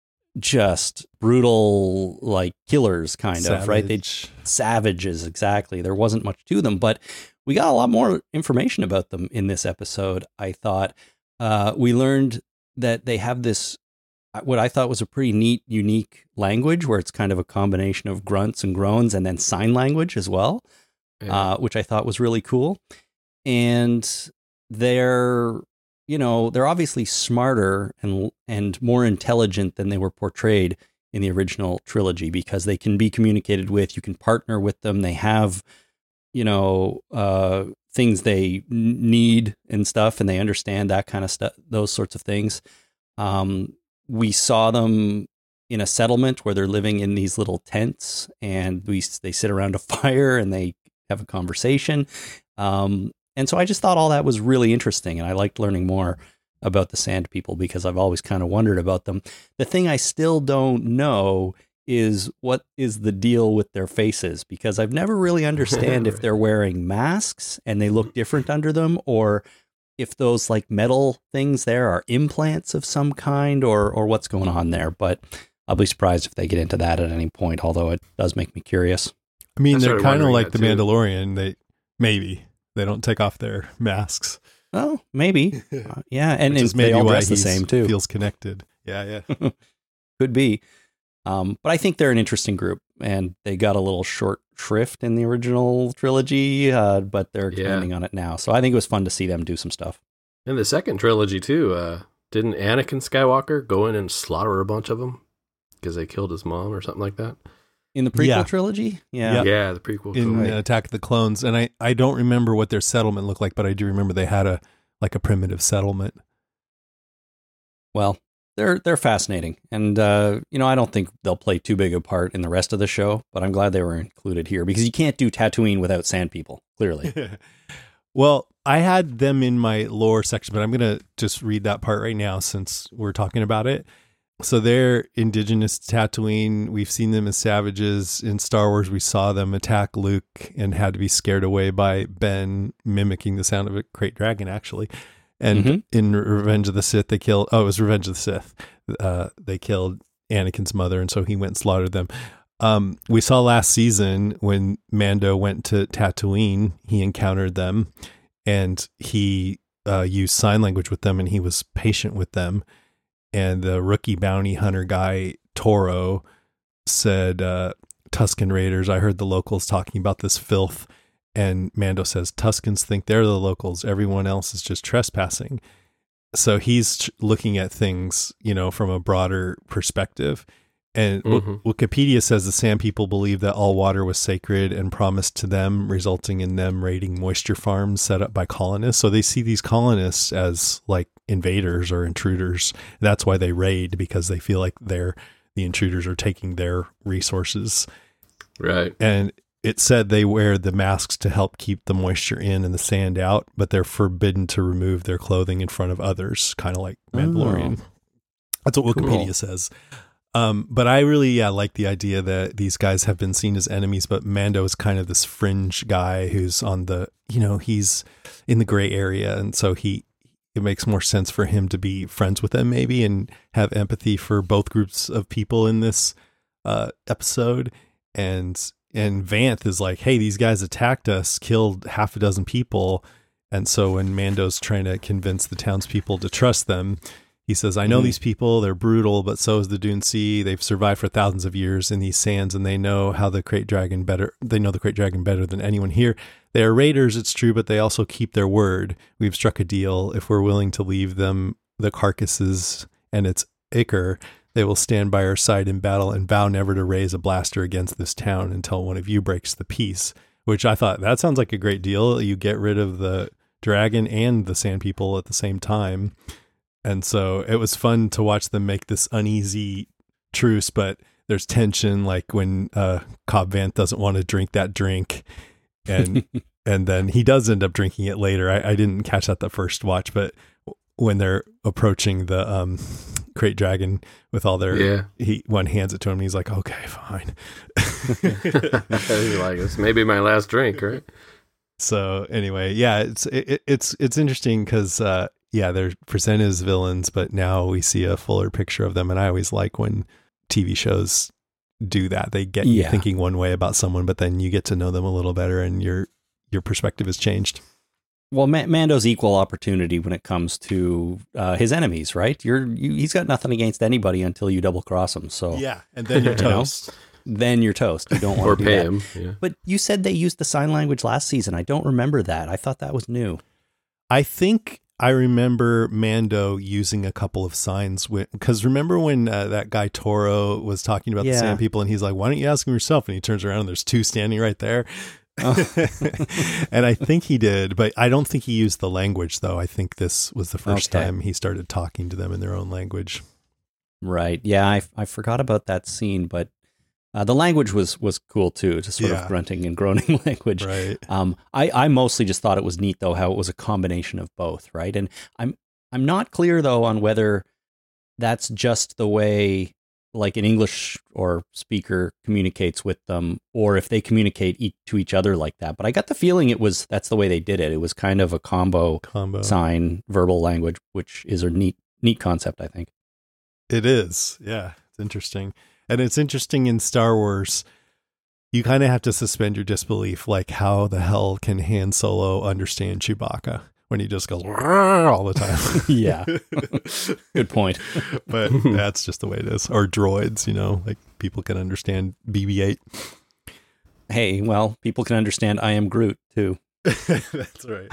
just brutal, like killers, kind of, right? They Savage. savages, exactly. There wasn't much to them, but we got a lot more information about them in this episode. I thought uh, we learned that they have this what I thought was a pretty neat, unique language where it's kind of a combination of grunts and groans and then sign language as well, yeah. uh, which I thought was really cool. And they're, you know, they're obviously smarter and and more intelligent than they were portrayed in the original trilogy because they can be communicated with. You can partner with them. They have, you know, uh, things they need and stuff, and they understand that kind of stuff, those sorts of things. Um, we saw them in a settlement where they're living in these little tents, and we they sit around a fire and they have a conversation. Um, and so I just thought all that was really interesting, and I liked learning more about the Sand People because I've always kind of wondered about them. The thing I still don't know is what is the deal with their faces, because I've never really understand if they're wearing masks and they look different under them, or if those like metal things there are implants of some kind, or or what's going on there. But I'll be surprised if they get into that at any point, although it does make me curious. I mean, I they're kind of like the too. Mandalorian. They maybe they don't take off their masks. Oh, maybe. Uh, yeah, and, and they all dress the same too. Feels connected. Yeah, yeah. Could be. Um, but I think they're an interesting group, and they got a little short shrift in the original trilogy, uh, but they're expanding yeah. on it now. So I think it was fun to see them do some stuff. In the second trilogy too, uh, didn't Anakin Skywalker go in and slaughter a bunch of them because they killed his mom or something like that? In the prequel yeah. trilogy? Yeah. Yeah, yeah the prequel in trilogy. uh, Attack of the Clones. And I, I don't remember what their settlement looked like, but I do remember they had a like a primitive settlement. Well, they're they're fascinating. And, uh, you know, I don't think they'll play too big a part in the rest of the show, but I'm glad they were included here because you can't do Tatooine without Sand People, clearly. Well, I had them in my lore section, but I'm going to just read that part right now since we're talking about it. So they're indigenous to Tatooine. We've seen them as savages. In Star Wars, we saw them attack Luke and had to be scared away by Ben, mimicking the sound of a krayt dragon, actually. And mm-hmm. in Revenge of the Sith, they killed, oh, it was Revenge of the Sith. Uh, they killed Anakin's mother, and so he went and slaughtered them. Um, we saw last season when Mando went to Tatooine, he encountered them, and he uh, used sign language with them, and he was patient with them. And the rookie bounty hunter guy, Toro, said, uh, Tusken Raiders, I heard the locals talking about this filth. And Mando says, Tuskens think they're the locals. Everyone else is just trespassing. So he's looking at things, you know, from a broader perspective. And mm-hmm. w- Wikipedia says the Sand People believe that all water was sacred and promised to them, resulting in them raiding moisture farms set up by colonists. So they see these colonists as like invaders or intruders. That's why they raid, because they feel like they're the intruders are taking their resources. Right. And it said they wear the masks to help keep the moisture in and the sand out, but they're forbidden to remove their clothing in front of others, kind of like Mandalorian. Oh. That's what Wikipedia cool. says. Um, but I really yeah, like the idea that these guys have been seen as enemies, but Mando is kind of this fringe guy who's on the, you know, he's in the gray area. And so he, it makes more sense for him to be friends with them maybe and have empathy for both groups of people in this uh, episode. And, and Vanth is like, hey, these guys attacked us, killed half a dozen people. And so when Mando's trying to convince the townspeople to trust them, he says, I know mm-hmm. these people, they're brutal, but so is the Dune Sea. They've survived for thousands of years in these sands, and they know how the krayt dragon better. They know the krayt dragon better than anyone here. They are raiders, it's true, but they also keep their word. We've struck a deal. If we're willing to leave them the carcasses and its ichor, they will stand by our side in battle and vow never to raise a blaster against this town until one of you breaks the peace, which I thought, that sounds like a great deal. You get rid of the dragon and the Sand People at the same time. And so it was fun to watch them make this uneasy truce, but there's tension, like when uh, Cobb Vanth doesn't want to drink that drink, and and then he does end up drinking it later. I, I didn't catch that the first watch, but when they're approaching the um, krayt dragon with all their, yeah. he one hands it to him, and he's like, okay, fine. He's like, it's maybe my last drink, right? So anyway, yeah, it's it, it's it's interesting because. Uh, Yeah, they're presented as villains, but now we see a fuller picture of them. And I always like when T V shows do that. They get yeah. you thinking one way about someone, but then you get to know them a little better and your your perspective has changed. Well, Ma- Mando's equal opportunity when it comes to uh, his enemies, right? You're you, he's got nothing against anybody until you double cross him. So Yeah, and then you're You know? toast. then you're toast. You don't Or want to do pay that. him. Yeah. But you said they used the sign language last season. I don't remember that. I thought that was new. I think I remember Mando using a couple of signs because remember when uh, that guy Toro was talking about Yeah. the Sand People and he's like, "Why don't you ask him yourself?" And he turns around and there's two standing right there. Oh. And I think he did, but I don't think he used the language though. I think this was the first Okay. time he started talking to them in their own language. Right. Yeah, I, I forgot about that scene, but uh, the language was was cool too, just sort Yeah. of grunting and groaning language. Right. Um, I, I mostly just thought it was neat though how it was a combination of both, right? And I'm I'm not clear though on whether that's just the way like an English or speaker communicates with them, or if they communicate e- to each other like that. But I got the feeling it was that's the way they did it. It was kind of a combo Combo. sign verbal language, which is a neat neat concept, I think. It is. Yeah. It's interesting. And it's interesting in Star Wars, you kind of have to suspend your disbelief. Like, how the hell can Han Solo understand Chewbacca when he just goes "Rrrr" all the time? Yeah. Good point. But that's just the way it is. Or droids, you know, like people can understand B B eight. Hey, well, people can understand I am Groot too. That's right.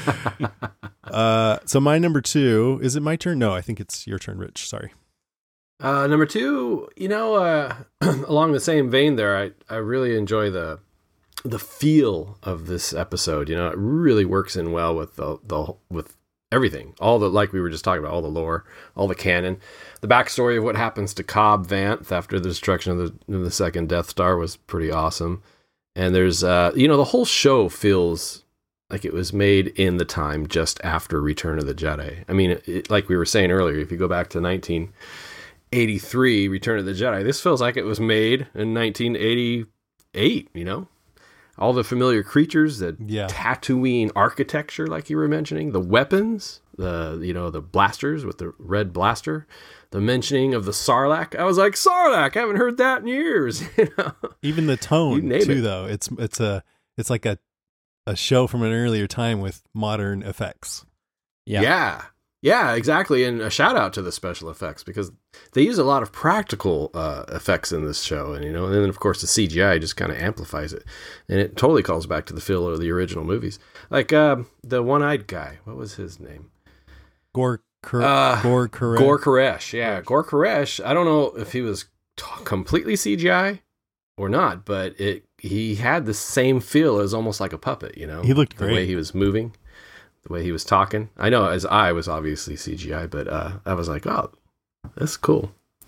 uh, so my number two, is it my turn? No, I think it's your turn, Rich. Sorry. Uh, number two, you know, uh, along the same vein there, I, I really enjoy the the feel of this episode. You know, it really works in well with the, the with everything, all the, like we were just talking about, all the lore, all the canon, the backstory of what happens to Cobb Vanth after the destruction of the, of the second Death Star was pretty awesome. And there's, uh, you know, the whole show feels like it was made in the time just after Return of the Jedi. I mean, it, it, like we were saying earlier, if you go back to nineteen eighty-three, Return of the Jedi, this feels like it was made in nineteen eighty-eight, you know? All the familiar creatures, the Yeah. Tatooine architecture, like you were mentioning, the weapons, the, you know, the blasters with the red blaster, the mentioning of the Sarlacc. I was like, Sarlacc, I haven't heard that in years. You know? Even the You tone name too, it. though. It's, it's a, it's like a, a show from an earlier time with modern effects. Yeah. Yeah. Yeah, exactly. And a shout out to the special effects because they use a lot of practical uh, effects in this show. And, you know, and then of course the C G I just kind of amplifies it. And it totally calls back to the feel of the original movies. Like uh, the one-eyed guy, what was his name? Gore, Kor- Uh, Gore, Koresh. Gore Koresh. Yeah, Gore Koresh. I don't know if he was t- completely C G I or not, but it he had the same feel as almost like a puppet, you know? He looked The great. way he was moving. The way he was talking. I know his eye was obviously C G I, but uh, I was like, oh, that's cool.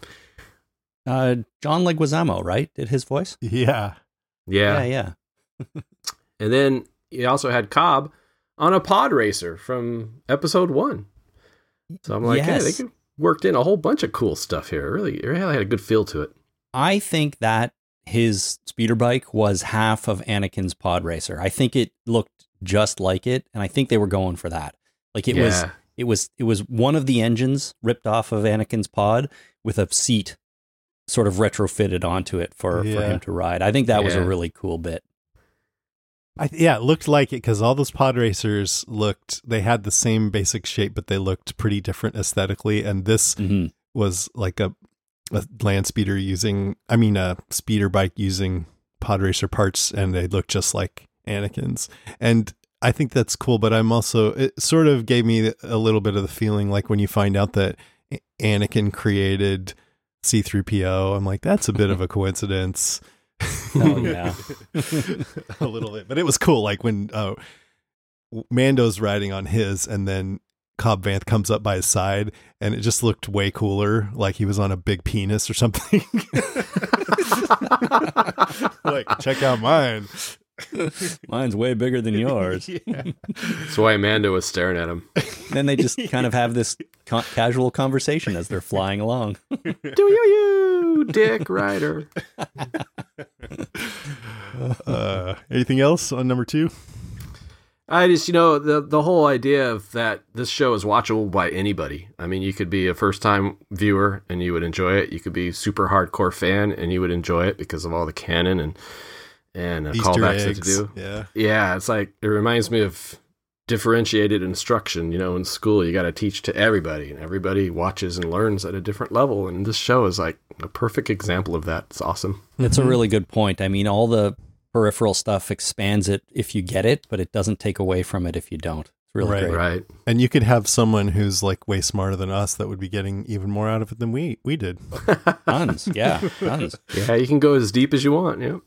Uh, John Leguizamo, right? Did his voice? Yeah. Yeah. Yeah, yeah. And then he also had Cobb on a pod racer from episode one. So I'm like, hey, they Yes. could worked in a whole bunch of cool stuff here. It really, it really had a good feel to it. I think that his speeder bike was half of Anakin's pod racer. I think it looked just like it, and I think they were going for that. Like it was Yeah. it was it was one of the engines ripped off of Anakin's pod with a seat sort of retrofitted onto it for, for Yeah. him to ride. I think that was a Yeah. really cool bit. I, yeah, it looked like it because all those pod racers looked, they had the same basic shape, but they looked pretty different aesthetically. And this Mhm. was like a, a land speeder using, I mean, a speeder bike using pod racer parts, and they looked just like Anakin's. And I think that's cool, but I'm also, it sort of gave me a little bit of the feeling like when you find out that Anakin created C three P O, I'm like, that's a bit of a coincidence. Oh, yeah. A little bit, but it was cool. Like when uh, Mando's riding on his, and then Cobb Vanth comes up by his side, and it just looked way cooler, like he was on a big penis or something. Like, check out mine. Mine's way bigger than yours. Yeah. That's why Amanda was staring at him. Then they just kind of have this ca- casual conversation as they're flying along. Do you, you, Dick Ryder? Uh, anything else on number two? I just, you know, the the whole idea of that this show is watchable by anybody. I mean, you could be a first time viewer and you would enjoy it. You could be a super hardcore fan and you would enjoy it because of all the canon and and uh, Easter callbacks that eggs. to do. Yeah. Yeah, it's like it reminds me of differentiated instruction. You know, in school, you got to teach to everybody, and everybody watches and learns at a different level. And this show is like a perfect example of that. It's awesome. It's a really good point. I mean, all the peripheral stuff expands it if you get it, but it doesn't take away from it if you don't. It's really Right. great. Right. And you could have someone who's like way smarter than us that would be getting even more out of it than we we did. Tons. Yeah, tons. Yeah, you can go as deep as you want. Yeah.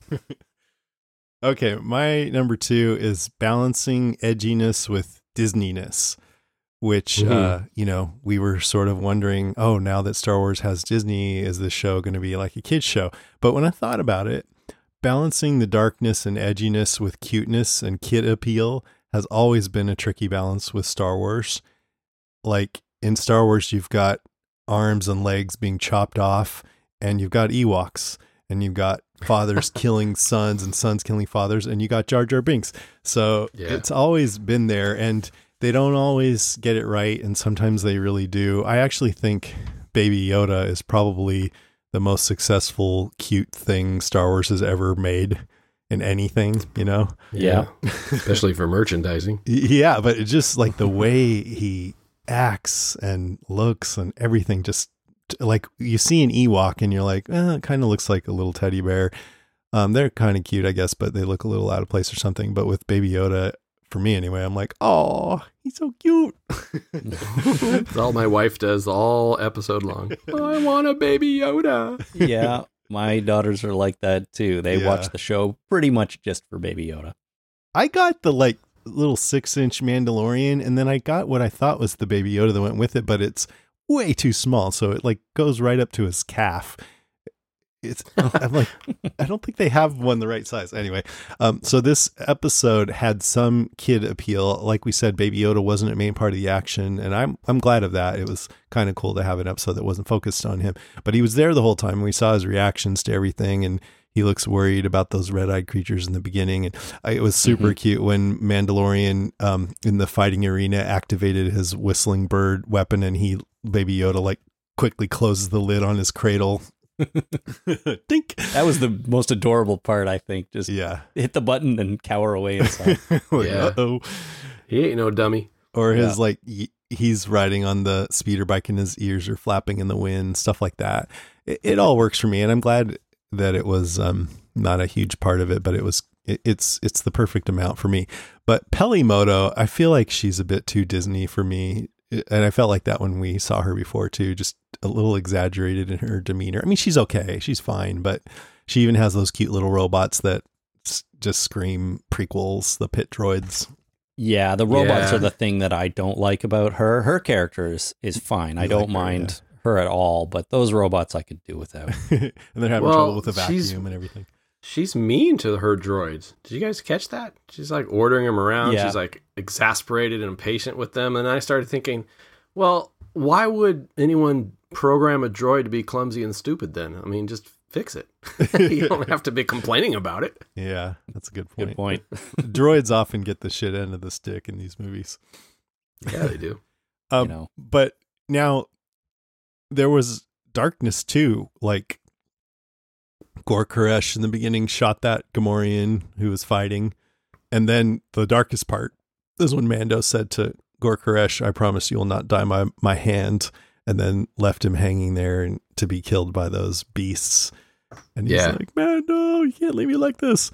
Okay, my number two is balancing edginess with Disneyness, which, Mhm. uh, you know, we were sort of wondering, oh, now that Star Wars has Disney, is this show going to be like a kid's show? But when I thought about it, balancing the darkness and edginess with cuteness and kid appeal has always been a tricky balance with Star Wars. Like in Star Wars, you've got arms and legs being chopped off, and you've got Ewoks, and you've got fathers killing sons and sons killing fathers, and you got Jar Jar Binks. So Yeah. it's always been there, and they don't always get it right, and sometimes they really do. I actually think Baby Yoda is probably the most successful, cute thing Star Wars has ever made in anything, you know? Yeah. Especially for merchandising. Yeah, but it's just like the way he acts and looks and everything, just like you see an Ewok and you're like, eh, it kind of looks like a little teddy bear. Um, they're kind of cute, I guess, but they look a little out of place or something. But with Baby Yoda, for me anyway, I'm like, oh, he's so cute. That's all my wife does all episode long. I want a Baby Yoda. Yeah, my daughters are like that too. They Yeah. watch the show pretty much just for Baby Yoda. I got the like little six inch Mandalorian, and then I got what I thought was the Baby Yoda that went with it, but it's way too small. So it like goes right up to his calf. It's, I'm like, I don't think they have one the right size. Anyway, um, so this episode had some kid appeal. Like we said, Baby Yoda wasn't a main part of the action, and I'm I'm glad of that. It was kind of cool to have an episode that wasn't focused on him, but he was there the whole time. We saw his reactions to everything, and he looks worried about those red-eyed creatures in the beginning. And I, it was super Mm-hmm. cute when Mandalorian um, in the fighting arena activated his whistling bird weapon, and he Baby Yoda like quickly closes the lid on his cradle. Dink. That was the most adorable part, I think. Just Yeah. hit the button and cower away inside. Like, Yeah. uh-oh. He ain't no dummy. Or his Yeah. like y- he's riding on the speeder bike and his ears are flapping in the wind, stuff like that. It, it all works for me, and I'm glad that it was um, not a huge part of it, but it was. It, it's it's the perfect amount for me. But Pelimoto, I feel like she's a bit too Disney for me, and I felt like that when we saw her before too. Just a little exaggerated in her demeanor. I mean, she's okay, she's fine, but she even has those cute little robots that s- just scream prequels, the pit droids. Yeah, the robots Yeah. are the thing that I don't like about her. Her character is, is fine. I You don't like her, mind her at all, but those robots I could do without. And they're having Well, trouble with the she's- vacuum and everything. She's mean to her droids. Did you guys catch that? She's like ordering them around. Yeah. She's like exasperated and impatient with them. And I started thinking, well, why would anyone program a droid to be clumsy and stupid then? I mean, just fix it. You don't have to be complaining about it. Yeah, that's a good point. Good point. Droids often get the shit end of the stick in these movies. Yeah, they do. Um, You know. But now there was darkness too. Like Gor Koresh in the beginning shot that Gamorrean who was fighting. And then the darkest part is when Mando said to Gor Koresh, I promise you will not die by my hand. And then left him hanging there and to be killed by those beasts. And he's Yeah. like, Mando, you can't leave me like this.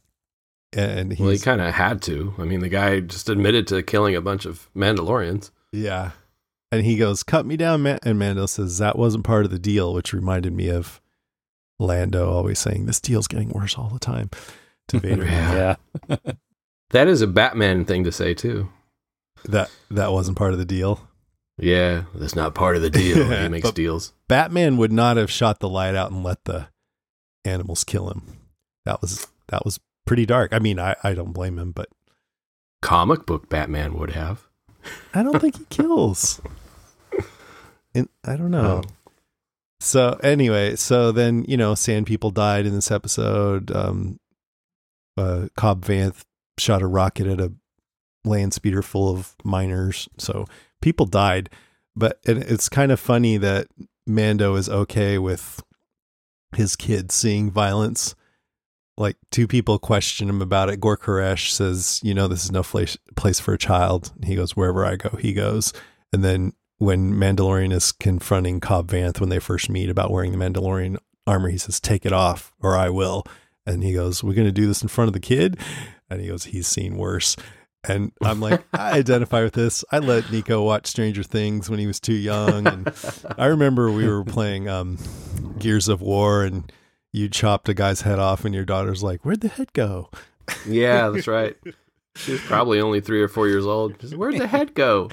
And he's, Well, he kind of had to. I mean, the guy just admitted to killing a bunch of Mandalorians. yeah. And he goes, cut me down, man. And Mando says, that wasn't part of the deal, which reminded me of Lando always saying, this deal's getting worse all the time to Vader. Yeah. Yeah. That is a Batman thing to say, too. That that wasn't part of the deal. Yeah, that's not part of the deal. Yeah, He makes but- deals. Batman would not have shot the light out and let the animals kill him. That was that was pretty dark. I mean, I, I don't blame him, but Comic book Batman would have. I don't think he kills. And I don't know. Oh. So anyway, so then, you know, Sand People died in this episode. Um, uh, Cobb Vanth shot a rocket at a land speeder full of miners. So people died, but it, it's kind of funny that Mando is okay with his kids seeing violence. like two people question him about it. Gor Koresh says, you know, this is no place, place for a child. He goes, wherever I go, he goes. And then when Mandalorian is confronting Cobb Vanth when they first meet about wearing the Mandalorian armor, he says, take it off or I will. And he goes, we're going to do this in front of the kid? And he goes, he's seen worse. And I'm like, I identify with this. I let Nico watch Stranger Things when he was too young. And I remember we were playing um, Gears of War and you chopped a guy's head off and your daughter's like, where'd the head go? Yeah, that's right. She was probably only three or four years old. She's, where'd the head go?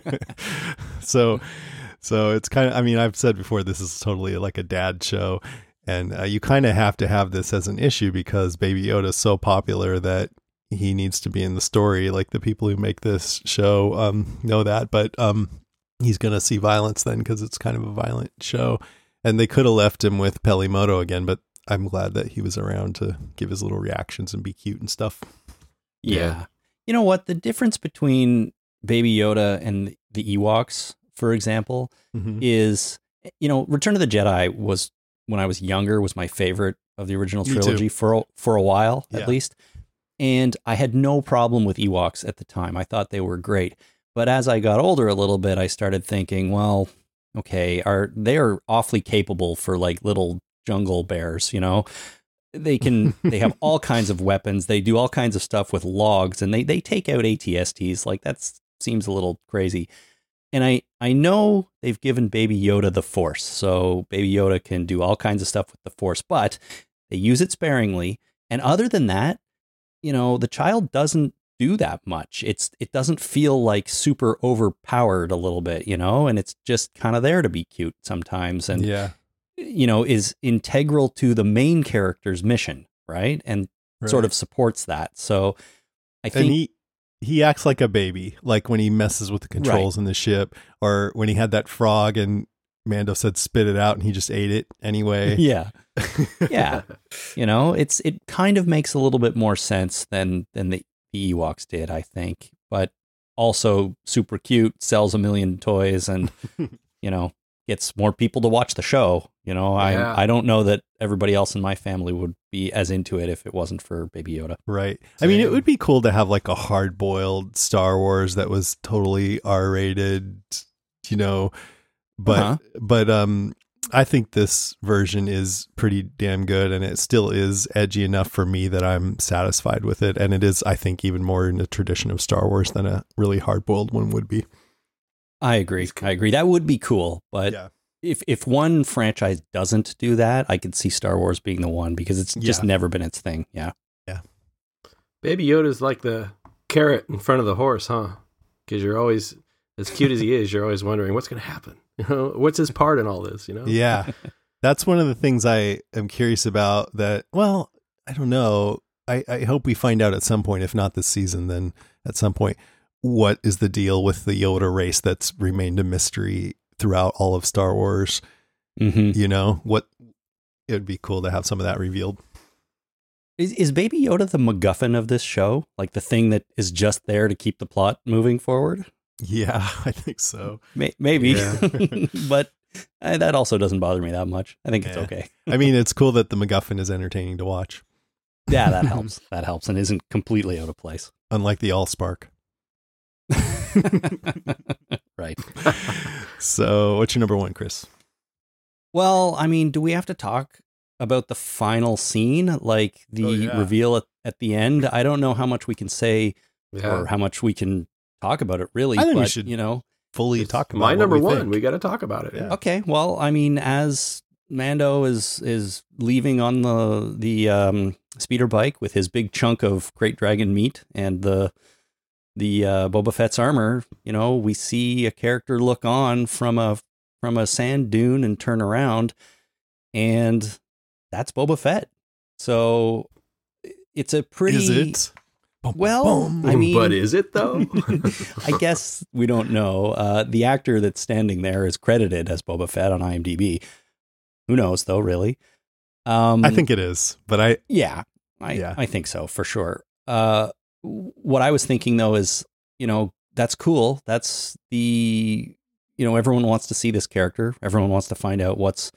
so, so it's kind of, I mean, I've said before, this is totally like a dad show. And uh, you kind of have to have this as an issue because Baby Yoda is so popular that he needs to be in the story. Like the people who make this show um, know that, but um, he's going to see violence then because it's kind of a violent show. And they could have left him with Pelimoto again, but I'm glad that he was around to give his little reactions and be cute and stuff. Yeah. Yeah. You know what? The difference between Baby Yoda and the Ewoks, for example, Mm-hmm. is, you know, Return of the Jedi was, when I was younger, was my favorite of the original Me too. trilogy for, a- for a while, Yeah. at least. And I had no problem with Ewoks at the time. I thought they were great. But as I got older a little bit, I started thinking, well, okay, are they are awfully capable for like little jungle bears, you know? They can, they have all kinds of weapons. They do all kinds of stuff with logs and they, they take out A T S Ts. Like that seems a little crazy. And I, I know they've given Baby Yoda the Force. So Baby Yoda can do all kinds of stuff with the Force, but they use it sparingly. And other than that, you know, the child doesn't do that much. It's, it doesn't feel like super overpowered a little bit, you know, and it's just kind of there to be cute sometimes. And, Yeah. you know, is integral to the main character's mission, right? And sort Right. of supports that. So I think And he he acts like a baby, like when he messes with the controls in the ship, or when he had that frog and Mando said spit it out and he just ate it anyway. yeah. Yeah. You know, it's it kind of makes a little bit more sense than than the, the Ewoks did, I think. But also super cute, sells a million toys and, you know, gets more people to watch the show. You know, Yeah. I I don't know that everybody else in my family would be as into it if it wasn't for Baby Yoda. Right. I mean, it Same. would be cool to have like a hard boiled Star Wars that was totally R rated, you know, but, Uh-huh. but, um, I think this version is pretty damn good and it still is edgy enough for me that I'm satisfied with it. And it is, I think, even more in the tradition of Star Wars than a really hard boiled one would be. I agree. I agree. That would be cool, but Yeah. if if one franchise doesn't do that, I could see Star Wars being the one because it's just Yeah. never been its thing. Yeah. Baby Yoda's like the carrot in front of the horse, huh? Because you're always, as cute as he is, you're always wondering what's going to happen. You know, what's his part in all this? You know? Yeah. That's one of the things I am curious about that. Well, I don't know. I, I hope we find out at some point, if not this season, then at some point, what is the deal with the Yoda race that's remained a mystery throughout all of Star Wars? Mm-hmm. You know, what it would be cool to have some of that revealed. Is is Baby Yoda the MacGuffin of this show? Like the thing that is just there to keep the plot moving forward? Yeah, I think so. May- maybe, Yeah. but uh, that also doesn't bother me that much. I think it's Yeah. okay. I mean, it's cool that the MacGuffin is entertaining to watch, Yeah, that helps. That helps and isn't completely out of place. unlike the Allspark. Right. So, what's your number one, Chris? Well, I mean, do we have to talk about the final scene, like the Oh, yeah. reveal at, at the end? I don't know how much we can say Yeah. or how much we can talk about it, really. I think we but, should- you know, Fully It's talk about my what number we one. think. We got to talk about it. Yeah. okay. Well, I mean, as Mando is is leaving on the the um, speeder bike with his big chunk of Great Dragon meat and the the uh, Boba Fett's armor, you know, we see a character look on from a from a sand dune and turn around, and that's Boba Fett. So it's a pretty. Is it? Boom, Well, boom. I mean, but is it though? I guess we don't know. Uh, the actor that's standing there is credited as Boba Fett on IMDb. Who knows, though? Really, um, I think it is, but I yeah, I Yeah. I think so for sure. Uh, what I was thinking though is, you know, that's cool. That's the, you know, everyone wants to see this character. Everyone wants to find out what's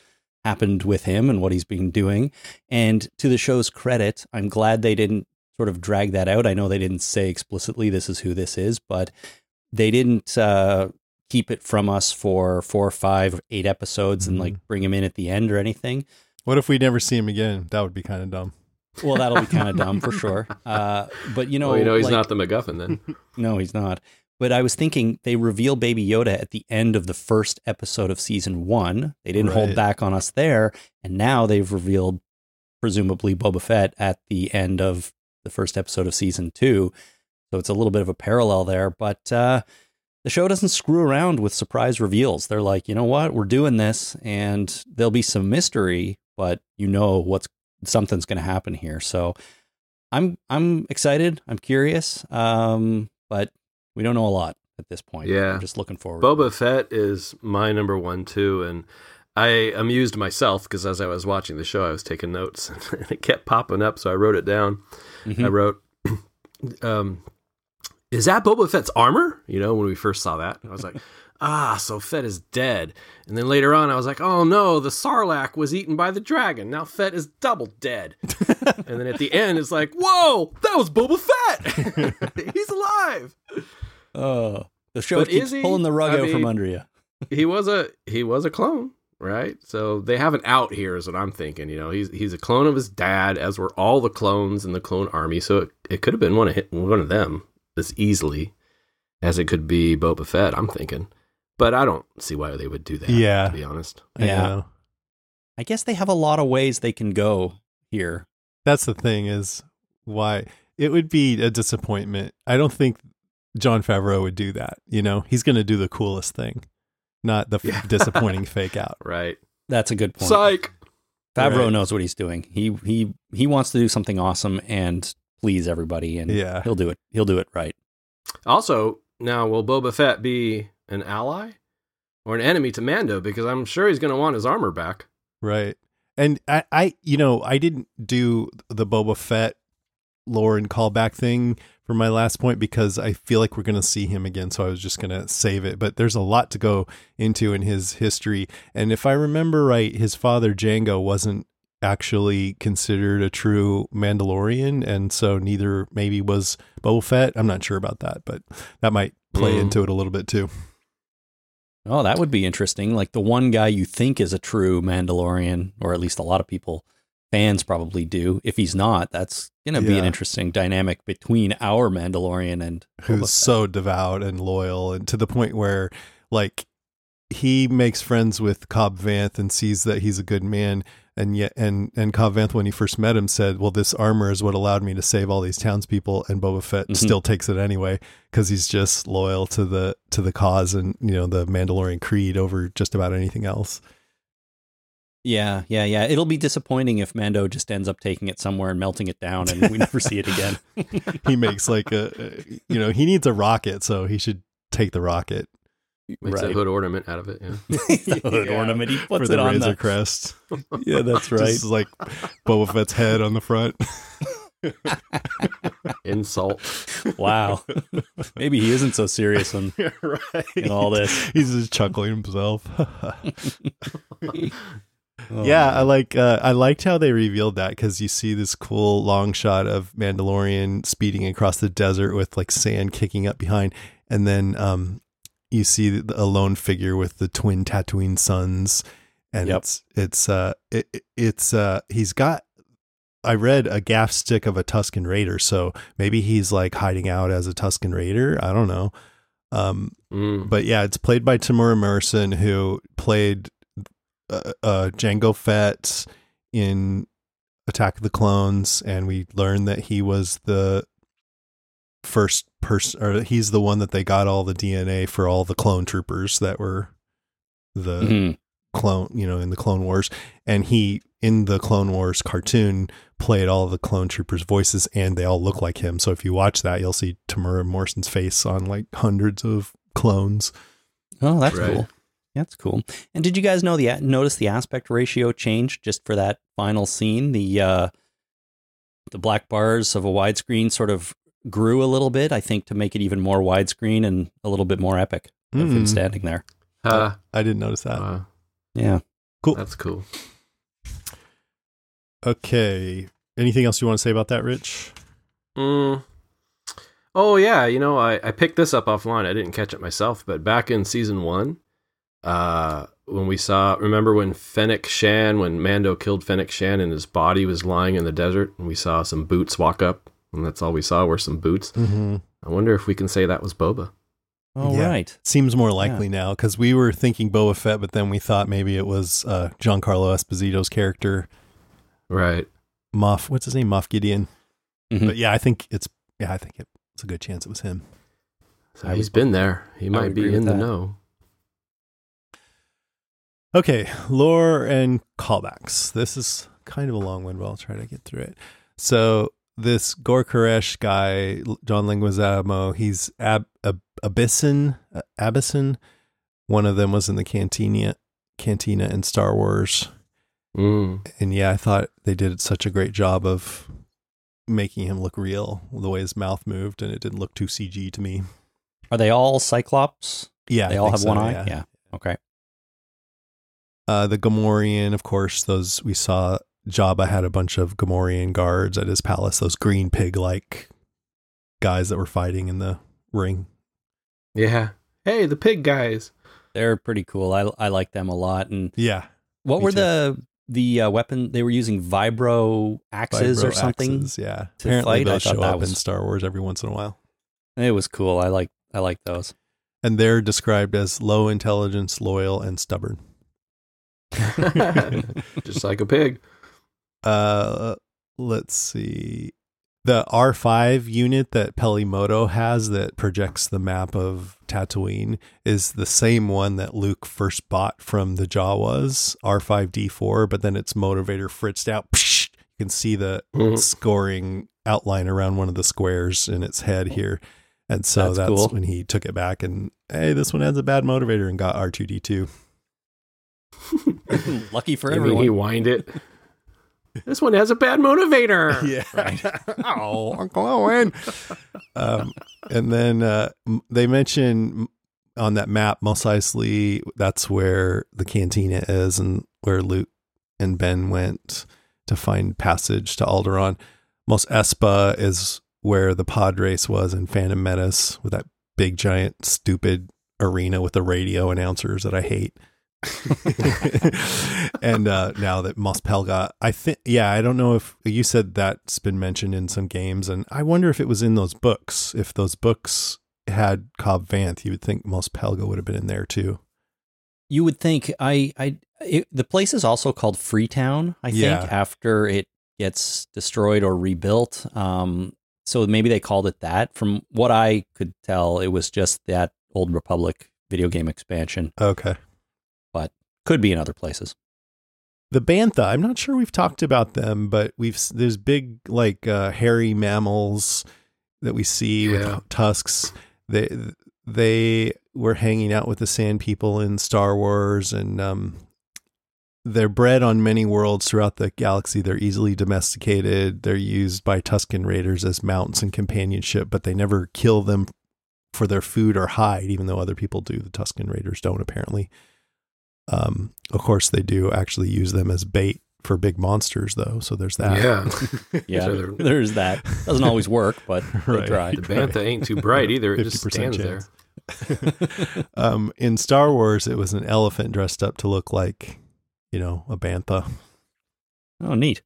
happened with him and what he's been doing. And to the show's credit, I'm glad they didn't sort of drag that out. I know they didn't say explicitly this is who this is, but they didn't uh, keep it from us for four, five, eight episodes mm-hmm. and like bring him in at the end or anything. What if we never see him again? That would be kind of dumb. Well, that'll be kind of dumb for sure. Uh, but you know, well, you know, he's like, not the MacGuffin then. No, he's not. But I was thinking they reveal Baby Yoda at the end of the first episode of season one. They didn't right. hold back on us there. And now they've revealed presumably Boba Fett at the end of the first episode of season two. So it's a little bit of a parallel there. But uh, the show doesn't screw around with surprise reveals. They're like, you know what? We're doing this and there'll be some mystery, but you know what's something's going to happen here. So I'm I'm excited. I'm curious. Um, but we don't know a lot at this point. Yeah. I'm just looking forward. Boba Fett is my number one, too. And I amused myself because as I was watching the show, I was taking notes and it kept popping up. So I wrote it down. Mm-hmm. I wrote, um, is that Boba Fett's armor? You know, when we first saw that, I was like, ah, so Fett is dead. And then later on, I was like, oh no, the Sarlacc was eaten by the dragon. Now Fett is double dead. And then at the end, it's like, whoa, that was Boba Fett. He's alive. Oh, the show but keeps he, pulling the rug I out mean, from under you. he was a he was a clone, right? So they have an out here, is what I'm thinking. You know, he's he's a clone of his dad, as were all the clones in the clone army. So it, it could have been one of one of them as easily as it could be Boba Fett. I'm thinking, but I don't see why they would do that. Yeah, to be honest. Yeah, I guess they have a lot of ways they can go here. That's the thing is why it would be a disappointment. I don't think Jon Favreau would do that. You know, he's going to do the coolest thing, not the yeah. f- disappointing fake out. Right. That's a good point. Psych. Favreau right. knows what he's doing. He he he wants to do something awesome and please everybody, and yeah. he'll do it. He'll do it right. Also, now will Boba Fett be an ally or an enemy to Mando? Because I'm sure he's going to want his armor back. Right. And I, I, you know, I didn't do the Boba Fett lore and callback thing for my last point because I feel like we're going to see him again. So I was just going to save it. But there's a lot to go into in his history. And if I remember right, his father Jango wasn't actually considered a true Mandalorian. And so neither maybe was Boba Fett. I'm not sure about that, but that might play mm. into it a little bit too. Oh, that would be interesting. Like the one guy you think is a true Mandalorian, or at least a lot of people, fans probably do. If he's not, that's going to yeah. be an interesting dynamic between our Mandalorian and who's so devout and loyal, and to the point where like he makes friends with Cobb Vanth and sees that he's a good man. And yet, and, and Cobb Vanth, when he first met him, said, well, this armor is what allowed me to save all these townspeople. And Boba Fett mm-hmm. still takes it anyway, because he's just loyal to the, to the cause and, you know, the Mandalorian creed over just about anything else. Yeah, yeah, yeah. It'll be disappointing if Mando just ends up taking it somewhere and melting it down and we never see it again. He makes like a, you know, he needs a rocket, so he should take the rocket. Makes right. a hood ornament out of it. Yeah. The hood yeah. ornament. He puts For the it on Razor the crest. Yeah, that's right. Just like Boba Fett's head on the front. Insult. Wow. Maybe he isn't so serious in, right. in all this. He's just chuckling himself. Oh, yeah, man. I like. Uh, I liked how they revealed that because you see this cool long shot of Mandalorian speeding across the desert with like sand kicking up behind, and then um. you see a lone figure with the twin Tatooine sons, and yep. it's it's uh it, it's uh he's got. I read a gaff stick of a Tusken Raider, so maybe he's like hiding out as a Tusken Raider. I don't know, um, mm. but yeah, it's played by Temuera Morrison, who played uh, uh, Jango Fett in Attack of the Clones, and we learned that he was the first person, or he's the one that they got all the D N A for all the clone troopers that were the mm-hmm. clone, you know, in the Clone Wars. And he, in the Clone Wars cartoon, played all of the clone troopers' voices, and they all look like him. So if you watch that, you'll see Temuera Morrison's face on like hundreds of clones. Oh, that's right. cool. That's cool. And did you guys know the notice the aspect ratio changed just for that final scene? The uh, the black bars of a widescreen sort of grew a little bit, I think, to make it even more widescreen and a little bit more epic of mm. him standing there. Uh, I didn't notice that. Uh, yeah. Cool. That's cool. Okay. Anything else you want to say about that, Rich? Mm. Oh, yeah. You know, I, I picked this up offline. I didn't catch it myself, but back in season one, uh, when we saw, remember when Fennec Shan, when Mando killed Fennec Shan and his body was lying in the desert, and we saw some boots walk up, and that's all we saw were some boots. Mm-hmm. I wonder if we can say that was Boba. Oh, Yeah. right. Seems more likely Yeah. now, because we were thinking Boba Fett, but then we thought maybe it was uh, Giancarlo Esposito's character, Right. Moff. What's his name? Moff Gideon. Mhm. But yeah, I think it's yeah, I think it's a good chance it was him. So he's been there. He might would be agree with in the that. know. Okay, lore and callbacks. This is kind of a long one, but I'll try to get through it. So this Gor Koresh guy, John Leguizamo, he's Ab, Ab, Abyssin, uh, Abyssin. One of them was in the Cantina, Cantina in Star Wars. Mm. And yeah, I thought they did such a great job of making him look real, the way his mouth moved, and it didn't look too C G to me. Are they all Cyclops? Yeah, They I all think have so, one eye? yeah. Yeah. Okay. Uh, the Gamorrean, of course, those we saw. Jabba had a bunch of Gamorrean guards at his palace, those green pig-like guys that were fighting in the ring. Yeah. Hey, the pig guys. They're pretty cool. I I like them a lot. And Yeah. what me were too. the the uh, weapon they were using? Vibro axes Vibro or something? axes, yeah. to Apparently fight? I those thought show that up was- in Star Wars every once in a while. It was cool. I like I like those. And they're described as low intelligence, loyal, and stubborn. Just like a pig. Uh, let's see. The R five unit that Pelimoto has that projects the map of Tatooine is the same one that Luke first bought from the Jawas, R five D four, but then its motivator fritzed out. Psh, you can see the Mhm. scoring outline around one of the squares in its head here. And so That's that's, cool. when he took it back and, hey, this one has a bad motivator, and got R two D two. Lucky for Maybe everyone. he whined it. This one has a bad motivator. Yeah. Oh, Uncle Owen. Um, and then uh, m- they mention on that map, Mos Eisley, that's where the cantina is and where Luke and Ben went to find passage to Alderaan. Mos Espa is where the pod race was in Phantom Menace, with that big, giant, stupid arena with the radio announcers that I hate. And uh, now that Mos Pelga, I think, yeah, I don't know if you said that's been mentioned in some games, and I wonder if it was in those books. If those books had Cobb Vanth, you would think Mos Pelga would have been in there too. You would think I I it, the place is also called Freetown, I think, Yeah. after it gets destroyed or rebuilt. Um, so maybe they called it that. From what I could tell, it was just that Old Republic video game expansion. Okay. Could be in other places. The Bantha, I'm not sure we've talked about them, but we've there's big like uh, hairy mammals that we see Yeah. with tusks. They they were hanging out with the Sand People in Star Wars, and um, they're bred on many worlds throughout the galaxy. They're easily domesticated. They're used by Tusken Raiders as mounts and companionship, but they never kill them for their food or hide, even though other people do. The Tusken Raiders don't, apparently. Um, of course, they do actually use them as bait for big monsters, though. So there's that. Yeah. Yeah, So they're- there's that. Doesn't always work, but they Right. try. The bantha ain't too bright either. It just fifty percent stands there. chance. um, in Star Wars, it was an elephant dressed up to look like, you know, a bantha. Oh, neat.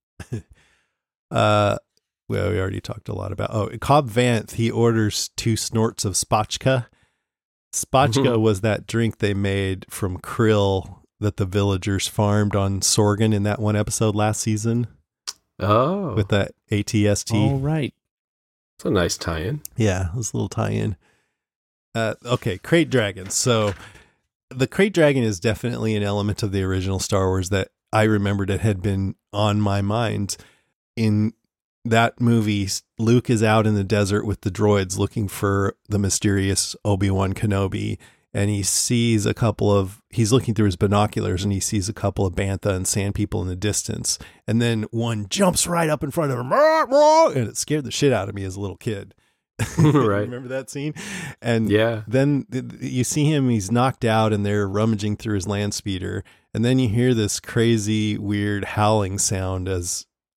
Uh, well, we already talked a lot about. Oh, Cobb Vanth, he orders two snorts of spotchka. Spotchka Mhm. was that drink they made from krill that the villagers farmed on Sorgan in that one episode last season Oh, with that A T S T. All right. it's a nice tie-in. Yeah, it was a little tie-in. Uh, okay, Crate Dragons. So the Crate Dragon is definitely an element of the original Star Wars that I remembered it had been on my mind. In that movie, Luke is out in the desert with the droids looking for the mysterious Obi-Wan Kenobi, and he sees a couple of, he's looking through his binoculars and he sees a couple of Bantha and Sand People in the distance. And then one jumps right up in front of him, and it scared the shit out of me as a little kid. Right. Remember that scene? And Yeah. then th- th- you see him, he's knocked out and they're rummaging through his land speeder. And then you hear this crazy, weird howling sound as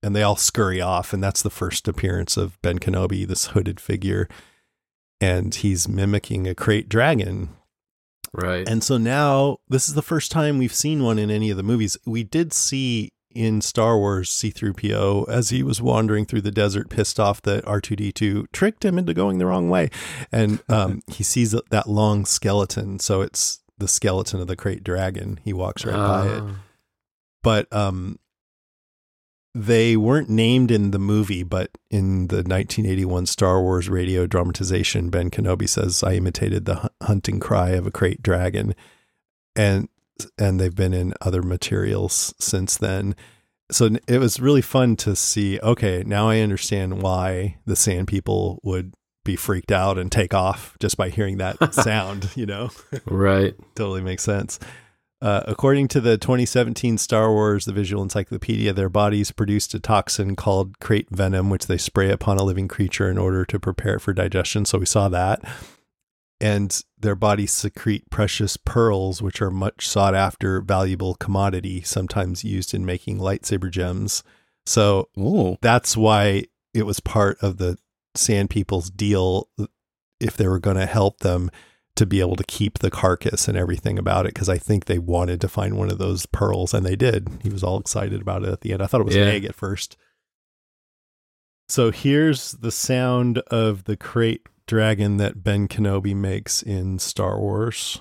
and they all scurry off, and that's the first appearance of Ben Kenobi, this hooded figure, and he's mimicking a crate dragon. Right. And so now this is the first time we've seen one in any of the movies. We did see in Star Wars C three P O as he was wandering through the desert, pissed off that R two D two tricked him into going the wrong way. And um, he sees that long skeleton. So it's the skeleton of the crate dragon. He walks right uh. by it. But um, they weren't named in the movie, but in the nineteen eighty-one Star Wars radio dramatization, Ben Kenobi says, I imitated the hunting cry of a crate dragon. And and they've been in other materials since then. So it was really fun to see, okay, now I understand why the Sand People would be freaked out and take off just by hearing that sound, you know? Right. Totally makes sense. Uh, according to the twenty seventeen Star Wars, the Visual Encyclopedia, their bodies produced a toxin called crate venom, which they spray upon a living creature in order to prepare it for digestion. So we saw that. And their bodies secrete precious pearls, which are much sought after, valuable commodity, sometimes used in making lightsaber gems. So Ooh. That's why it was part of the Sand People's deal, if they were going to help them, to be able to keep the carcass and everything about it, because I think they wanted to find one of those pearls, and they did. He was all excited about it at the end. I thought it was yeah. an egg at first. So here's the sound of the crate dragon that Ben Kenobi makes in Star Wars.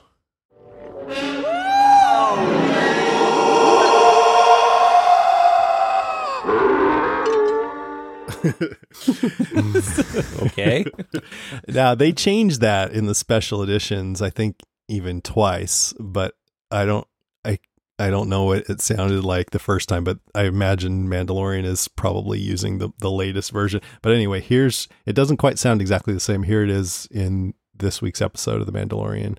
Okay. Now they changed that in the special editions, I think even twice, but I don't I I don't know what it sounded like the first time, but I imagine Mandalorian is probably using the, the latest version. But anyway, here's it doesn't quite sound exactly the same. Here it is in this week's episode of The Mandalorian.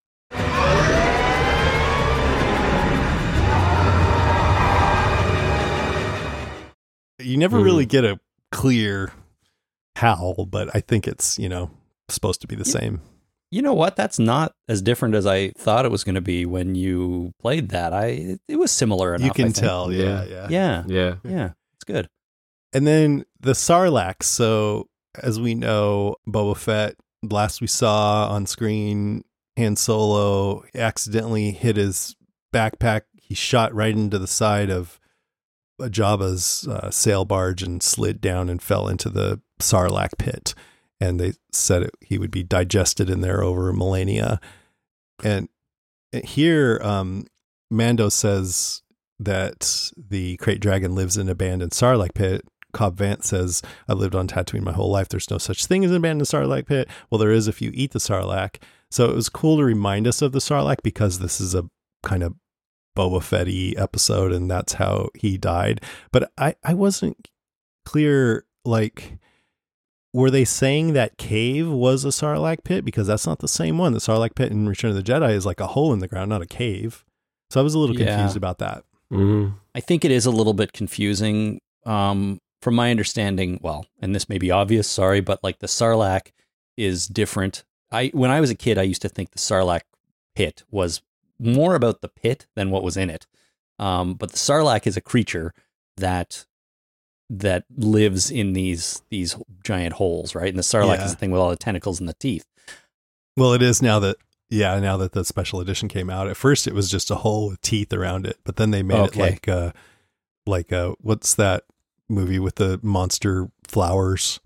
You never mm. really get a clear howl, but I think it's, you know, supposed to be the you, same. You know what? That's not as different as I thought it was going to be when you played that. I it, it was similar enough. You can I think. tell, yeah, yeah, yeah, yeah, yeah. It's good. And then the Sarlacc. So as we know, Boba Fett, last we saw on screen, Han Solo accidentally hit his backpack. He shot right into the side of Jabba's uh, sail barge and slid down and fell into the Sarlacc pit. And they said it, he would be digested in there over millennia. And here, um, Mando says that the crate dragon lives in an abandoned Sarlacc pit. Cobb Vanth says, I've lived on Tatooine my whole life. There's no such thing as an abandoned Sarlacc pit. Well, there is if you eat the Sarlacc. So it was cool to remind us of the Sarlacc because this is a kind of Boba Fett-y episode, and that's how he died. But I, I wasn't clear, like, were they saying that cave was a Sarlacc pit? Because that's not the same one. The Sarlacc pit in Return of the Jedi is like a hole in the ground, not a cave. So I was a little yeah. confused about that. Mm-hmm. I think it is a little bit confusing. Um, from my understanding, well, and this may be obvious, sorry, but like the Sarlacc is different. I when I was a kid, I used to think the Sarlacc pit was more about the pit than what was in it. Um, but the Sarlacc is a creature that that lives in these these giant holes, right? And the Sarlacc yeah. is the thing with all the tentacles and the teeth. Well, it is now that, yeah, now that the special edition came out. At first, it was just a hole with teeth around it, but then they made okay. it like, uh, like uh, what's that movie with the monster flowers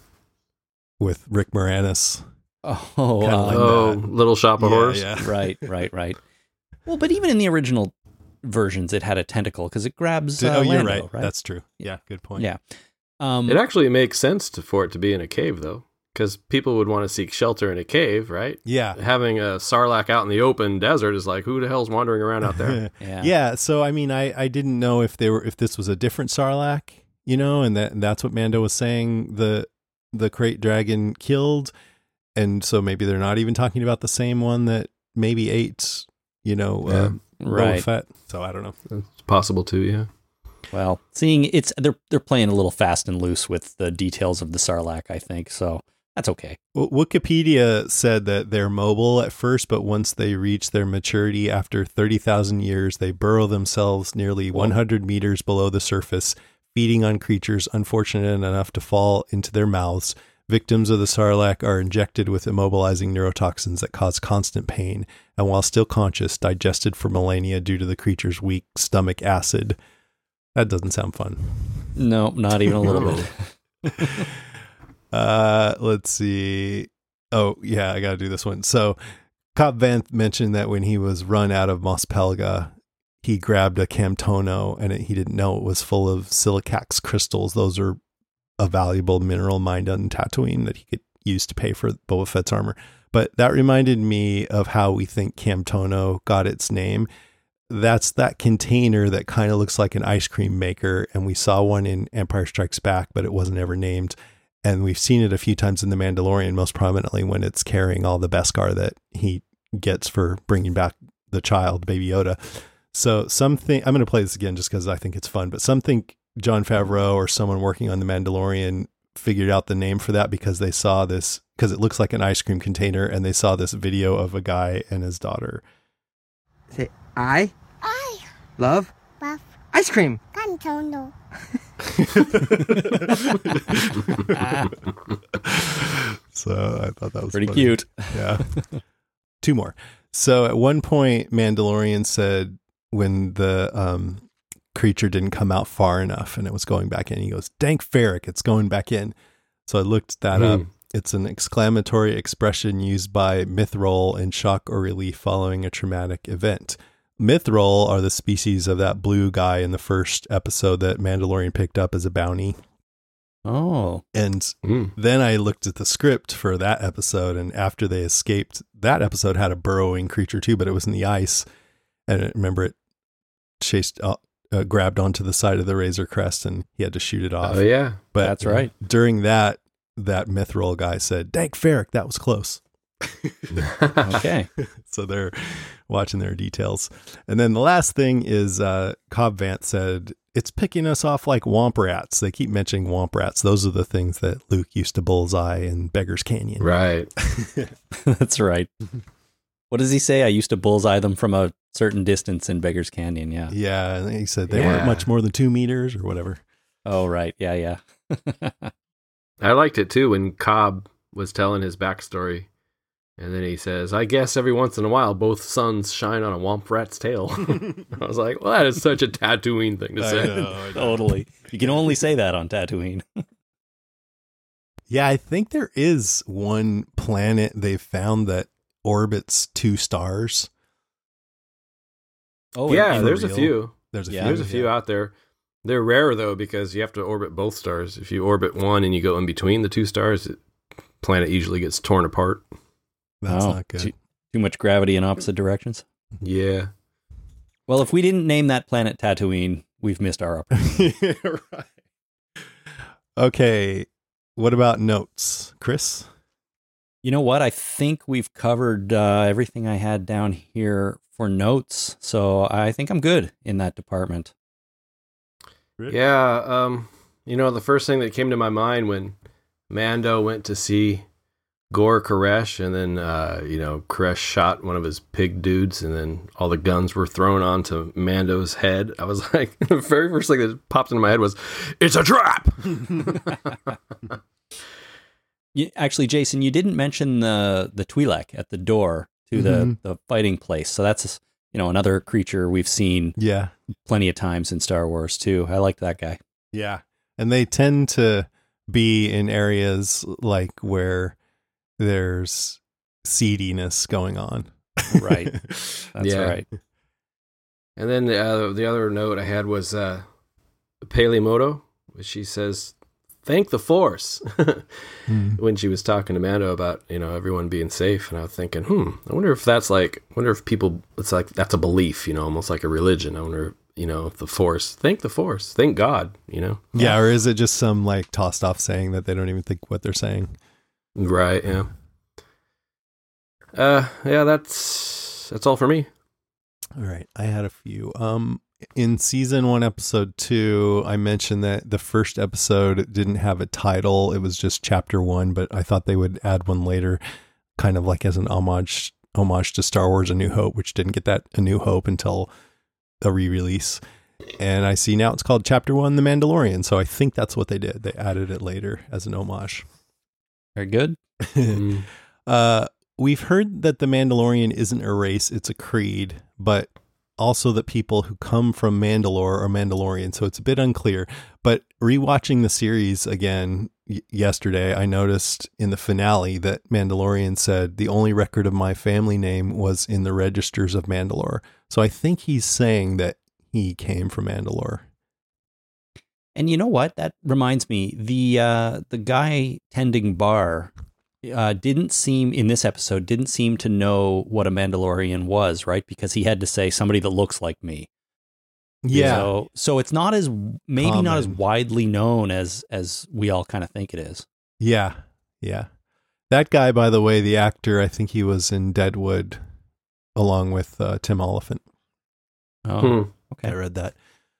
with Rick Moranis? Oh, Kinda uh, like oh, that. Little Shop of Yeah, Horrors. yeah. right, right, right. Well, but even in the original versions, it had a tentacle because it grabs. Uh, oh, you're Lando, right. right. That's true. Yeah, good point. Yeah. Um, It actually makes sense to, for it to be in a cave, though, because people would want to seek shelter in a cave, right? Yeah. Having a Sarlacc out in the open desert is like, who the hell's wandering around out there? yeah. Yeah. So, I mean, I, I didn't know if they were, if this was a different Sarlacc, you know, and that and that's what Mando was saying the, the crate dragon killed. And so maybe they're not even talking about the same one that maybe ate, you know, Yeah. um, Right. Boba Fett. So I don't know. It's possible too, yeah. Well, seeing it's they're they're playing a little fast and loose with the details of the Sarlacc, I think. So that's okay. Well, Wikipedia said that they're mobile at first, but once they reach their maturity after thirty thousand years, they burrow themselves nearly one hundred meters below the surface, feeding on creatures unfortunate enough to fall into their mouths. Victims of the Sarlacc are injected with immobilizing neurotoxins that cause constant pain, and while still conscious, digested for millennia due to the creature's weak stomach acid. That doesn't sound fun. No, not even a little bit. uh, let's see. Oh, yeah, I got to do this one. So, Cobb Vanth mentioned that when he was run out of Mos Pelga, he grabbed a Camtono, and it, he didn't know it was full of silicax crystals. Those are a valuable mineral mined on Tatooine that he could use to pay for Boba Fett's armor. But that reminded me of how we think Camtono got its name. That's that container that kind of looks like an ice cream maker, and we saw one in Empire Strikes Back, but it wasn't ever named. And we've seen it a few times in The Mandalorian, most prominently when it's carrying all the Beskar that he gets for bringing back the child, Baby Yoda. So something, I'm going to play this again just because I think it's fun, but something Jon Favreau or someone working on The Mandalorian figured out the name for that because they saw this, because it looks like an ice cream container, and they saw this video of a guy and his daughter. Say, I I love love ice cream. Camtono. So I thought that was pretty funny. cute. Yeah. Two more. So at one point, Mandalorian said when the um, creature didn't come out far enough and it was going back in, he goes, "Dank Ferric, it's going back in." So I looked that Mm. up. It's an exclamatory expression used by Mithril in shock or relief following a traumatic event. Mithril are the species of that blue guy in the first episode that Mandalorian picked up as a bounty. Oh, And Mm. then I looked at the script for that episode, and after they escaped, that episode had a burrowing creature too, but it was in the ice. And I remember it chased, uh, uh, grabbed onto the side of the Razor Crest, and he had to shoot it off. Oh yeah, But that's right. during that, that Mithril guy said, "Dank Ferric, that was close." Okay. So they're watching their details. And then the last thing is uh, Cobb Vanth said, "It's picking us off like womp rats." They keep mentioning womp rats. Those are the things that Luke used to bullseye in Beggar's Canyon. right. That's right. What does he say? I used to bullseye them from a certain distance in Beggar's Canyon. Yeah. Yeah. And he said they Yeah. weren't much more than two meters or whatever. Oh, right. Yeah, yeah. I liked it too when Cobb was telling his backstory, and then he says, "I guess every once in a while both suns shine on a womp rat's tail." I was like, "Well, that is such a Tatooine thing to I say." know, I know. Totally. You can only say that on Tatooine. Yeah, I think there is one planet they've found that orbits two stars. Oh, yeah, for there's a real? few. There's a Yeah. few. There's a few yeah. out there. They're rare though because you have to orbit both stars. If you orbit one and you go in between the two stars, the planet usually gets torn apart. That's Oh, not good. Too, too much gravity in opposite directions. Yeah. Well, if we didn't name that planet Tatooine, we've missed our opportunity. Right. Okay. What about notes, Chris? You know what? I think we've covered uh, everything I had down here for notes. So I think I'm good in that department. Yeah, um, you know, the first thing that came to my mind when Mando went to see Gor Koresh, and then, uh, you know, Koresh shot one of his pig dudes, and then all the guns were thrown onto Mando's head. I was like, the very first thing that popped into my head was, "It's a trap!" You, actually, Jason, you didn't mention the the Twi'lek at the door to Mhm. the, the fighting place. So that's, you know, another creature we've seen Yeah. plenty of times in Star Wars too. I like that guy. Yeah. And they tend to be in areas like where there's seediness going on. Right. That's Yeah. right. And then the, uh, the other note I had was uh, Peli Motto, which she says, "Thank the Force," Mm. when she was talking to Mando about, you know, everyone being safe. And I was thinking, hmm, I wonder if that's like, I wonder if people, it's like, that's a belief, you know, almost like a religion. I wonder, you know, if the Force, thank the Force, thank God, you know? Yeah. Or is it just some like tossed off saying that they don't even think what they're saying? Right, yeah. Uh, yeah, that's, that's all for me. All right. I had a few. Um, in season one, episode two, I mentioned that the first episode didn't have a title. It was just chapter one, but I thought they would add one later, kind of like as an homage, homage to Star Wars: A New Hope, which didn't get that A New Hope until a re-release. And I see now it's called Chapter One, The Mandalorian. So I think that's what they did. They added it later as an homage. Very good. Mm. uh, we've heard that The Mandalorian isn't a race, it's a creed, but also that people who come from Mandalore are Mandalorian. So it's a bit unclear. But rewatching the series again y- yesterday, I noticed in the finale that Mandalorian said the only record of my family name was in the registers of Mandalore. So I think he's saying that he came from Mandalore. And you know what? That reminds me, the uh, the guy tending bar uh, didn't seem, in this episode, didn't seem to know what a Mandalorian was, right? Because he had to say somebody that looks like me. Yeah. So, so it's not as, maybe not as Common. widely known as as we all kind of think it is. Yeah. Yeah. That guy, by the way, the actor, I think he was in Deadwood along with uh, Tim Oliphant. Oh, Hmm. okay. I read that.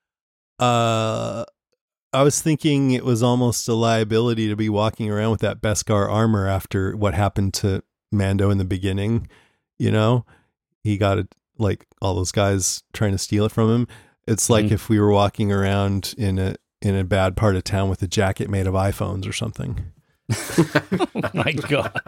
Uh, I was thinking it was almost a liability to be walking around with that Beskar armor after what happened to Mando in the beginning. You know, he got it, like all those guys trying to steal it from him. It's like Mhm. if we were walking around in a in a bad part of town with a jacket made of iPhones or something. Oh my God.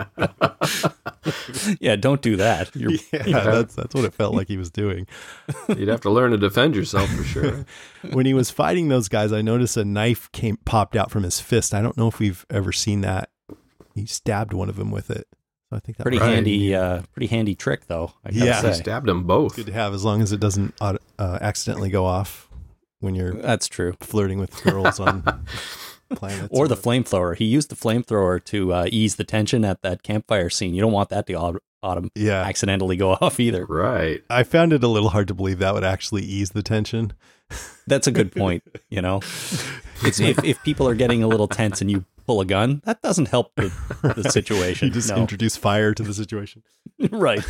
Yeah, don't do that. You're, Yeah, you know, that's that's what it felt like he was doing. You'd have to learn to defend yourself for sure. When he was fighting those guys, I noticed a knife came popped out from his fist. I don't know if we've ever seen that. He stabbed one of them with it. So I think that pretty was handy, uh, pretty handy trick though. I gotta Yeah. He say. stabbed them both. good to have as long as it doesn't uh, uh, accidentally go off when you're That's true. flirting with girls on planets. Or the flamethrower. He used the flamethrower to uh, ease the tension at that campfire scene. You don't want that to au- autumn Yeah. accidentally go off either. Right. I found it a little hard to believe that would actually ease the tension. That's a good point. You know, it's if, if people are getting a little tense and you pull a gun, that doesn't help the, the situation. You just no. introduce fire to the situation. Right.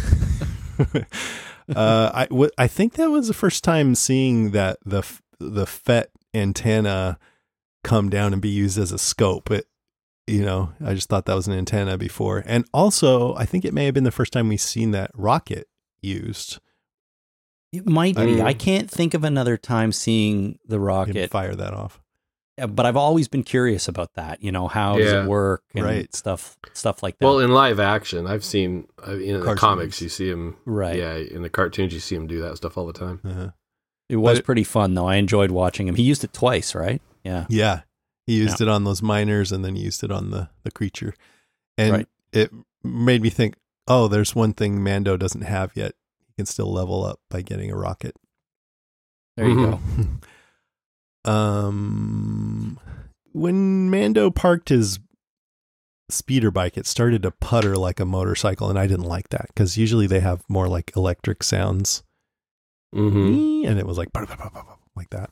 uh, I, w- I think that was the first time seeing that the f- the F E T antenna come down and be used as a scope. It, you know, I just thought that was an antenna before. And also, I think it may have been the first time we've seen that rocket used. It might be. Mm. I can't think of another time seeing the Him rocket, fire that off. but I've always been curious about that. You know, how does Yeah. it work and Right. stuff, stuff like that. Well, in live action, I've seen uh, in the Cartoons. comics, you see him. Right. Yeah, in the cartoons, you see him do that stuff all the time. Uh-huh. it was but it- pretty fun though. I enjoyed watching him. He used it twice, right? Yeah. Yeah. He used it on those miners and then he used it on the, the creature. And Right. it made me think, oh, there's one thing Mando doesn't have yet. He can still level up by getting a rocket. There you Mhm. go. um, when Mando parked his speeder bike, it started to putter like a motorcycle, and I didn't like that because usually they have more like electric sounds, Mm-hmm. and it was like like that.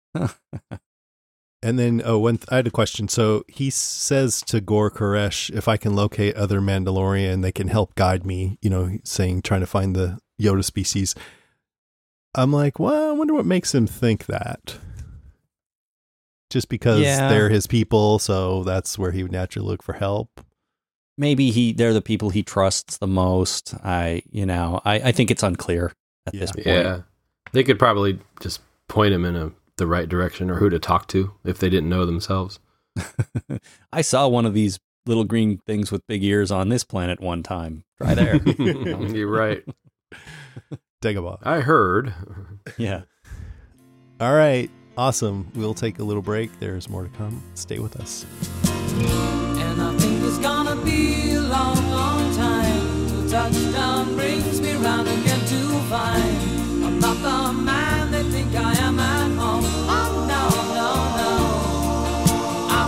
And then, oh, one th- I had a question. So he says to Gor Koresh, if I can locate other Mandalorian, they can help guide me, you know, saying, trying to find the Yoda species. I'm like, well, I wonder what makes him think that. Just because Yeah. they're his people, so that's where he would naturally look for help. Maybe he they're the people he trusts the most. I you know, I, I think it's unclear at this point. Yeah, they could probably just point him in a, the right direction or who to talk to if they didn't know themselves. I saw one of these little green things with big ears on this planet one time. Try there. You're right. Dagobah. I heard. Yeah. All right. Awesome. We'll take a little break. There's more to come. Stay with us. And I think it's gonna be a long, long time till touchdown brings me round again to find I'm not the man they think I am at home. Oh no, no, no, I'm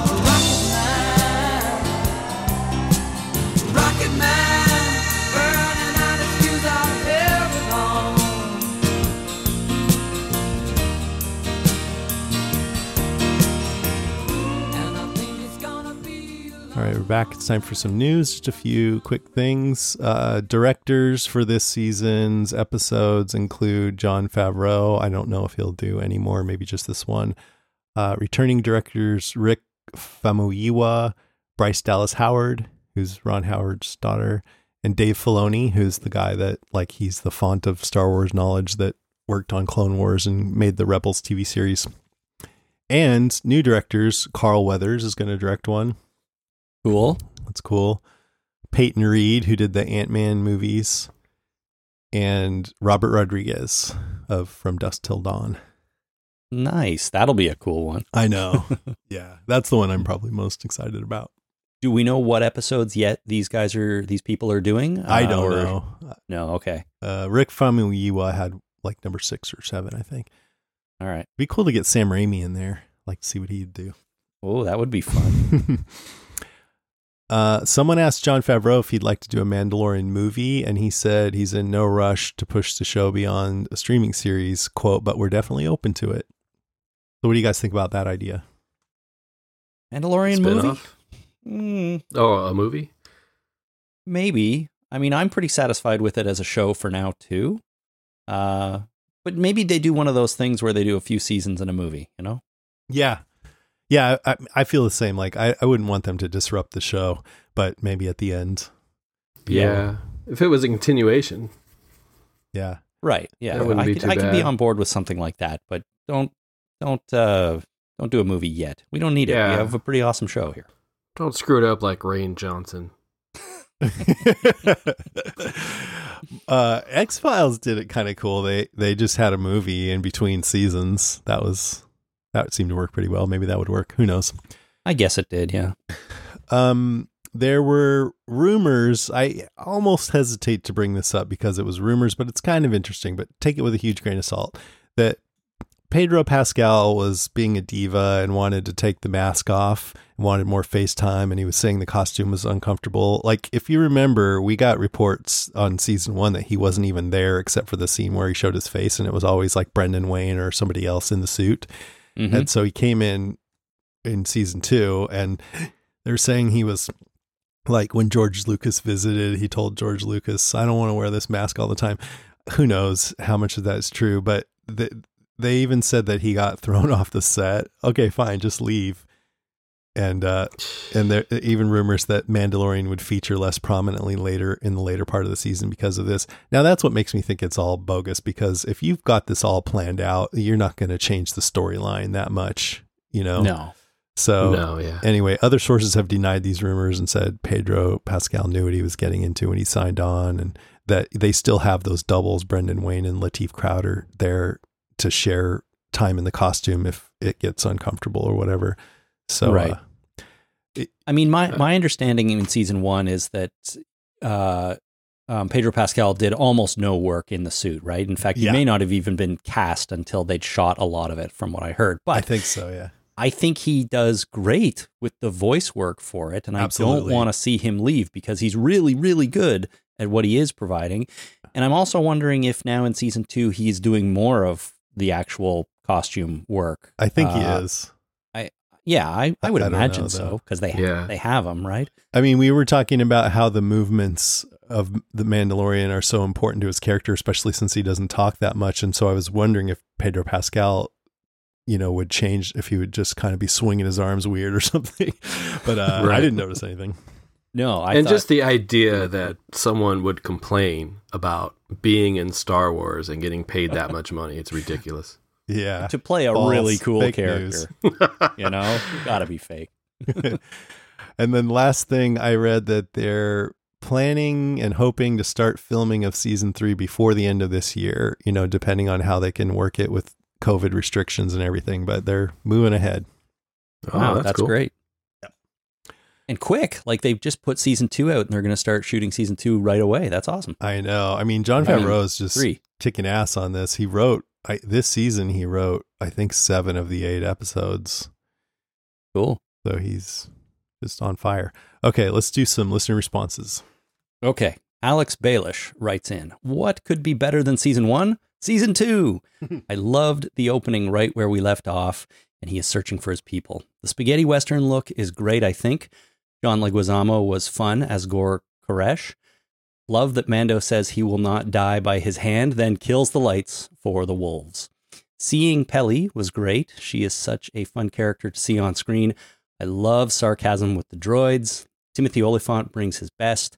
a rocket man, rocket man, burning out his fuse out here alone. And I think it's gonna be a long All right, we're back. It's time for some news. Just a few quick things. Uh, directors for this season's episodes include Jon Favreau. I don't know if he'll do any more, maybe just this one. Uh, returning directors Rick Famuyiwa, Bryce Dallas Howard, who's Ron Howard's daughter, and Dave Filoni, who's the guy that, like, he's the font of Star Wars knowledge that worked on Clone Wars and made the Rebels T V series. And new directors, Carl Weathers is going to direct one. Cool. That's cool. Peyton Reed, who did the Ant-Man movies, and Robert Rodriguez of From Dusk Till Dawn. Nice. That'll be a cool one. I know. Yeah, that's the one I'm probably most excited about. Do we know what episodes yet these guys are, these people are doing? I Uh, don't or- know. No. Okay. Uh, Rick Famuyiwa had like number six or seven, I think. All right. It'd be cool to get Sam Raimi in there. Like to see what he'd do. Oh, that would be fun. uh, someone asked Jon Favreau if he'd like to do a Mandalorian movie, and he said he's in no rush to push the show beyond a streaming series, quote, but we're definitely open to it. So what do you guys think about that idea? Mandalorian movie? Spin-off? Mm, Oh, a movie? maybe. I mean, I'm pretty satisfied with it as a show for now, too. Uh, but maybe they do one of those things where they do a few seasons in a movie, you know? Yeah. Yeah, I, I feel the same. Like, I, I wouldn't want them to disrupt the show, but maybe at the end. Yeah. Yeah. If it was a continuation. Yeah. Right. Yeah. That wouldn't I be could, too I could be bad. on board with something like that, but don't, don't, uh, don't do a movie yet. We don't need it. Yeah. We have a pretty awesome show here. Don't screw it up like Rain Johnson. uh, X-Files did it kind of cool. They they just had a movie in between seasons. That was that seemed to work pretty well. Maybe that would work. Who knows? I guess it did. Yeah. Um, there were rumors. I almost hesitate to bring this up because it was rumors, but it's kind of interesting. But take it with a huge grain of salt. That Pedro Pascal was being a diva and wanted to take the mask off and wanted more face time. And he was saying the costume was uncomfortable. Like, if you remember, we got reports on season one that he wasn't even there except for the scene where he showed his face. And it was always like Brendan Wayne or somebody else in the suit. Mhm. And so he came in in season two and they're saying he was like, when George Lucas visited, he told George Lucas, I don't want to wear this mask all the time. Who knows how much of that is true, but the, they even said that he got thrown off the set. Okay, fine, just leave. And uh, and there even rumors that Mandalorian would feature less prominently later in the later part of the season because of this. Now that's what makes me think it's all bogus, because if you've got this all planned out, you're not going to change the storyline that much, you know? No. So No, yeah. anyway, other sources have denied these rumors and said Pedro Pascal knew what he was getting into when he signed on, and that they still have those doubles, Brendan Wayne and Lateef Crowder, there to share time in the costume if it gets uncomfortable or whatever. So, Right. uh, it, I mean, my, my understanding in season one is that uh, um, Pedro Pascal did almost no work in the suit, right? In fact, he Yeah. may not have even been cast until they'd shot a lot of it, from what I heard. I But think so. Yeah. I think he does great with the voice work for it. And I Absolutely. don't want to see him leave because he's really, really good at what he is providing. And I'm also wondering if now in season two, he's doing more of the actual costume work. I think he Uh, is. Yeah, I, I would I don't imagine know, so, though. because they, Yeah. they have him, right? I mean, we were talking about how the movements of the Mandalorian are so important to his character, especially since he doesn't talk that much. And so I was wondering if Pedro Pascal, you know, would change, if he would just kind of be swinging his arms weird or something. But uh, I Right. didn't notice anything. No, I and thought, just the idea that someone would complain about being in Star Wars and getting paid that much money, it's ridiculous. Yeah. to play a False, really cool fake character, you know, gotta be fake. And then last thing, I read that they're planning and hoping to start filming of season three before the end of this year, you know, depending on how they can work it with COVID restrictions and everything, but they're moving ahead. Oh, Wow, that's, that's, cool. great. And quick, like they've just put season two out and they're going to start shooting season two right away. That's awesome. I know. I mean, John I mean, Favreau is just Three. kicking ass on this. He wrote I, this season. He wrote, I think, seven of the eight episodes. Cool. So he's just on fire. Okay, let's do some listener responses. Okay. Alex Baelish writes in, what could be better than season one? Season two. I loved the opening right where we left off, and he is searching for his people. The spaghetti western look is great, I think. John Leguizamo was fun as Gor Koresh. Love that Mando says he will not die by his hand, then kills the lights for the wolves. Seeing Pelly was great. She is such a fun character to see on screen. I love sarcasm with the droids. Timothy Oliphant brings his best.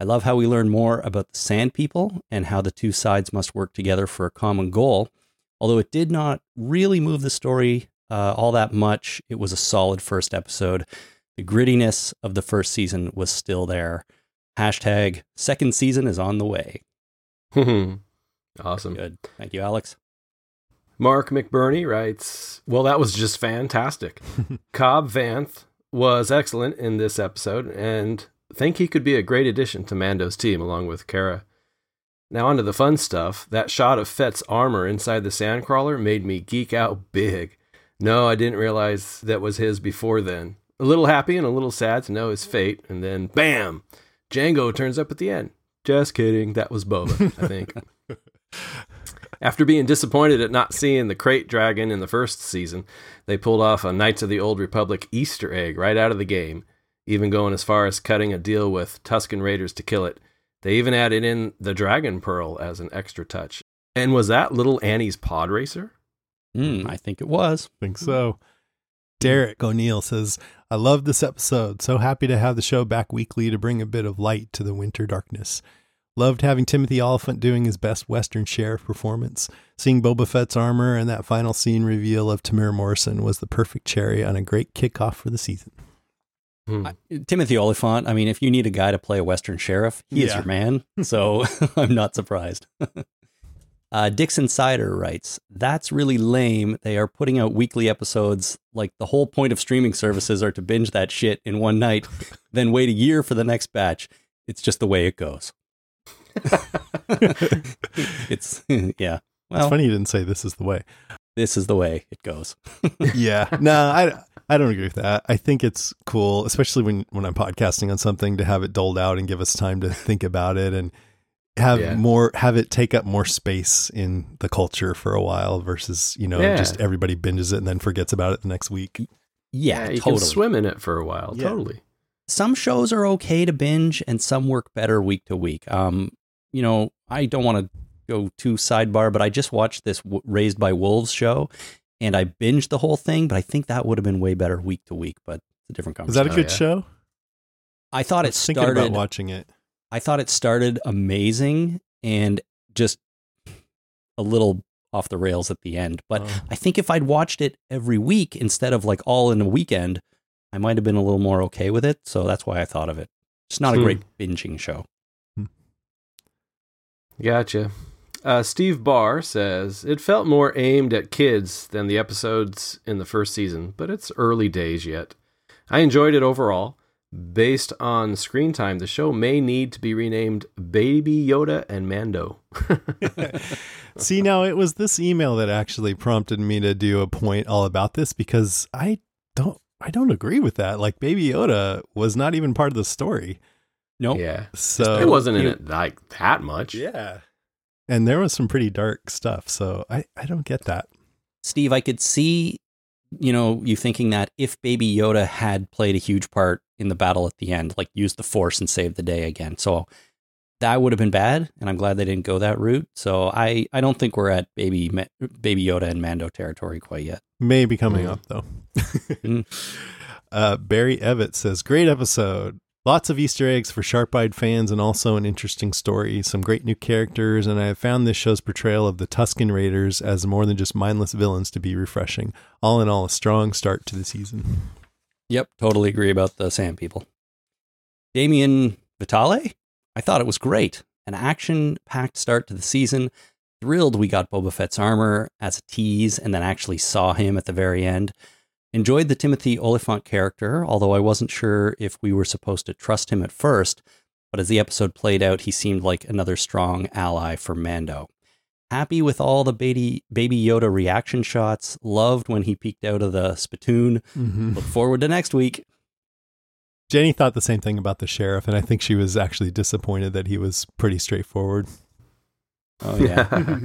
I love how we learn more about the Sand People and how the two sides must work together for a common goal. Although it did not really move the story uh, all that much, it was a solid first episode. The grittiness of the first season was still there. Hashtag second season is on the way. Awesome. Good. Thank you, Alex. Mark McBurney writes, well, that was just fantastic. Cobb Vanth was excellent in this episode and think he could be a great addition to Mando's team along with Kara. Now onto the fun stuff. That shot of Fett's armor inside the sandcrawler made me geek out big. No, I didn't realize that was his before then. A little happy and a little sad to know his fate, and then bam! Django turns up at the end. Just kidding, that was Boba, I think. After being disappointed at not seeing the crate dragon in the first season, they pulled off a Knights of the Old Republic Easter egg right out of the game, even going as far as cutting a deal with Tusken Raiders to kill it. They even added in the Dragon Pearl as an extra touch. And was that little Annie's pod racer? Mm, I think it was. I think so. Derek O'Neill says, I love this episode. So happy to have the show back weekly to bring a bit of light to the winter darkness. Loved having Timothy Oliphant doing his best Western sheriff performance. Seeing Boba Fett's armor and that final scene reveal of Tamir Morrison was the perfect cherry on a great kickoff for the season. Hmm. I, Timothy Oliphant, I mean, if you need a guy to play a Western sheriff, he yeah. is your man. So I'm not surprised. uh, Dixon Sider writes, that's really lame. They are putting out weekly episodes. Like the whole point of streaming services are to binge that shit in one night, then wait a year for the next batch. It's just the way it goes. It's, yeah. Well, it's funny you didn't say this is the way. This is the way it goes. Yeah. No, I, I don't agree with that. I think it's cool, especially when, when I'm podcasting on something, to have it doled out and give us time to think about it and have yeah. more, have it take up more space in the culture for a while versus, you know, yeah. just everybody binges it and then forgets about it the next week. Yeah, yeah you totally. can swim in it for a while. Yeah. Totally. Some shows are okay to binge and some work better week to week. Um, you know, I don't want to go too sidebar, but I just watched this w- Raised by Wolves show and I binged the whole thing, but I think that would have been way better week to week, but it's a different conversation. Is that a good oh, yeah. show? I thought I it thinking started about watching it. I thought it started amazing and just a little off the rails at the end. But oh. I think if I'd watched it every week instead of like all in a weekend, I might have been a little more okay with it. So that's why I thought of it. It's not a great binging show. Gotcha. Uh, Steve Barr says, it felt more aimed at kids than the episodes in the first season, but it's early days yet. I enjoyed it overall. Based on screen time, the show may need to be renamed Baby Yoda and Mando. See, now it was this email that actually prompted me to do a point all about this because I don't, I don't agree with that. Like Baby Yoda was not even part of the story. Nope. Yeah. So it wasn't in it like that much. Yeah. And there was some pretty dark stuff. So I, I don't get that. Steve, I could see, you know, you thinking that if Baby Yoda had played a huge part in the battle at the end, like used the Force and saved the day again. So that would have been bad. And I'm glad they didn't go that route. So I, I don't think we're at Baby Baby Yoda and Mando territory quite yet. Maybe coming mm. up, though. mm. uh, Barry Evett says, great episode. Lots of Easter eggs for sharp-eyed fans and also an interesting story. Some great new characters, and I have found this show's portrayal of the Tusken Raiders as more than just mindless villains to be refreshing. All in all, a strong start to the season. Yep, totally agree about the Sand People. Damien Vitale? I thought it was great. An action-packed start to the season. Thrilled we got Boba Fett's armor as a tease and then actually saw him at the very end. Enjoyed the Timothy Oliphant character, although I wasn't sure if we were supposed to trust him at first, but as the episode played out, he seemed like another strong ally for Mando. Happy with all the baby, baby Yoda reaction shots. Loved when he peeked out of the spittoon. Mm-hmm. Look forward to next week. Jenny thought the same thing about the sheriff, and I think she was actually disappointed that he was pretty straightforward. Oh, yeah.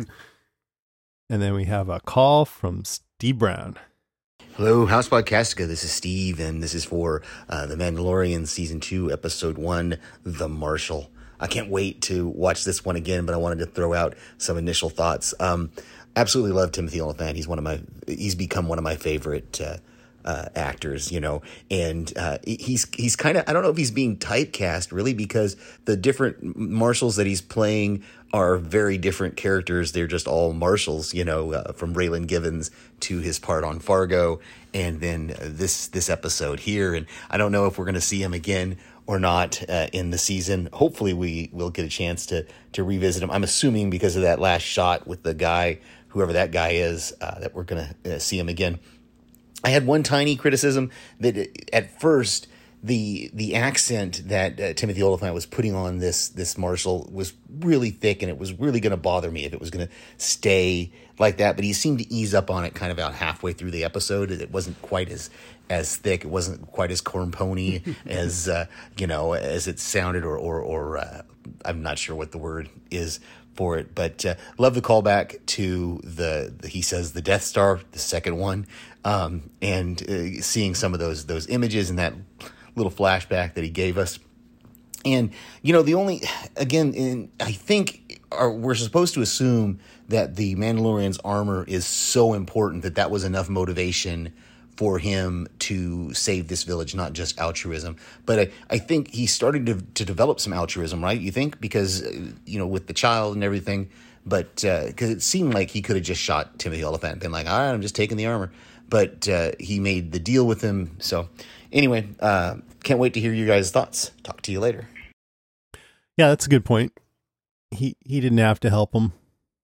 And then we have a call from Steve Brown. Hello, House Podcastica. This is Steve, and this is for uh, The Mandalorian Season two, Episode one, The Marshal. I can't wait to watch this one again, but I wanted to throw out some initial thoughts. Um, absolutely love Timothy Oliphant. He's one of my, he's become one of my favorite uh, uh, actors, you know, and uh, he's he's kind of, I don't know if he's being typecast really, because the different marshals that he's playing are very different characters. They're just all marshals, you know, uh, from Raylan Givens to his part on Fargo, and then uh, this this episode here. And I don't know if we're going to see him again or not uh, in the season. Hopefully we will get a chance to to revisit him. I'm assuming because of that last shot with the guy, whoever that guy is, uh, that we're going to uh, see him again. I had one tiny criticism that at first the the accent that uh, Timothy Olyphant was putting on this this marshal was really thick, and it was really going to bother me if it was going to stay like that. But he seemed to ease up on it kind of about halfway through the episode. It wasn't quite as as thick. It wasn't quite as corn pony as uh, you know as it sounded, or or, or uh, I'm not sure what the word is for it. But uh, love the callback to the, the he says the Death Star, the second one, um, and uh, seeing some of those those images and that little flashback that he gave us. And, you know, the only, again, in, I think are, we're supposed to assume that the Mandalorian's armor is so important that that was enough motivation for him to save this village, not just altruism. But I, I think he's starting to, to develop some altruism, right? You think? Because, uh, you know, with the child and everything. But because uh, it seemed like he could have just shot Timothy Olyphant and been like, all right, I'm just taking the armor. But uh, he made the deal with him. So anyway, uh, can't wait to hear your guys' thoughts. Talk to you later. Yeah, that's a good point. He he didn't have to help him.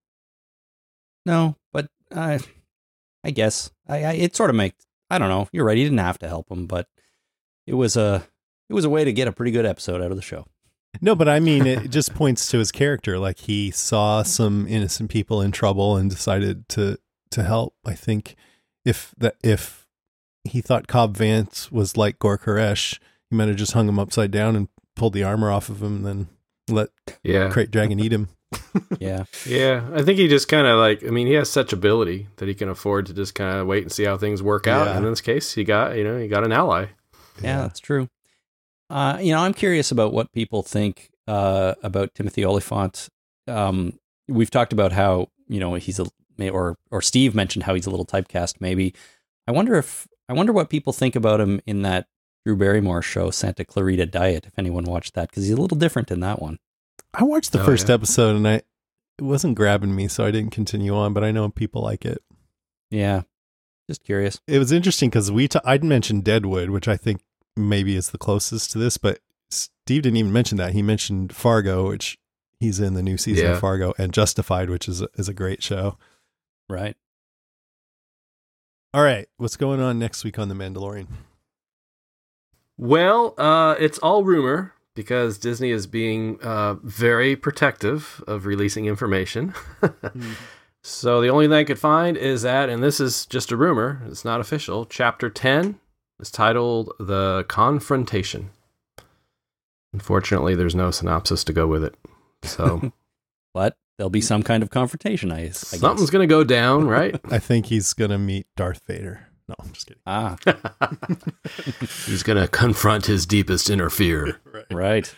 No, but I, I guess I, I it sort of makes. I don't know. You're right. He didn't have to help him, but it was a it was a way to get a pretty good episode out of the show. No, but I mean, it just points to his character. Like, he saw some innocent people in trouble and decided to to help. I think if that if he thought Cobb Vanth was like Gor Koresh, he might have just hung him upside down and pulled the armor off of him, and then let yeah. Crate Dragon eat him. Yeah. Yeah. I think he just kind of like, I mean, he has such ability that he can afford to just kind of wait and see how things work out. Yeah. And in this case, he got, you know, he got an ally. Yeah, Yeah. that's true. Uh, you know, I'm curious about what people think uh, about Timothy Olyphant. Um, we've talked about how, you know, he's a, or or Steve mentioned how he's a little typecast, maybe. I wonder if, I wonder what people think about him in that Drew Barrymore show, Santa Clarita Diet, if anyone watched that, because he's a little different in that one. I watched the Oh, first yeah. episode, and I it wasn't grabbing me, so I didn't continue on, but I know people like it. Yeah. Just curious. It was interesting because we t- I'd mentioned Deadwood, which I think maybe is the closest to this, but Steve didn't even mention that. He mentioned Fargo, which he's in the new season Yeah. of Fargo, and Justified, which is a, is a great show. Right. All right, what's going on next week on The Mandalorian? Well, uh, it's all rumor because Disney is being uh, very protective of releasing information. So the only thing I could find is that, and this is just a rumor, it's not official, Chapter ten is titled The Confrontation. Unfortunately, there's no synopsis to go with it. So But there'll be some kind of confrontation, I, I guess. something's going to go down, right? I think he's going to meet Darth Vader. No, I'm just kidding. Ah, He's going to confront his deepest inner fear. right.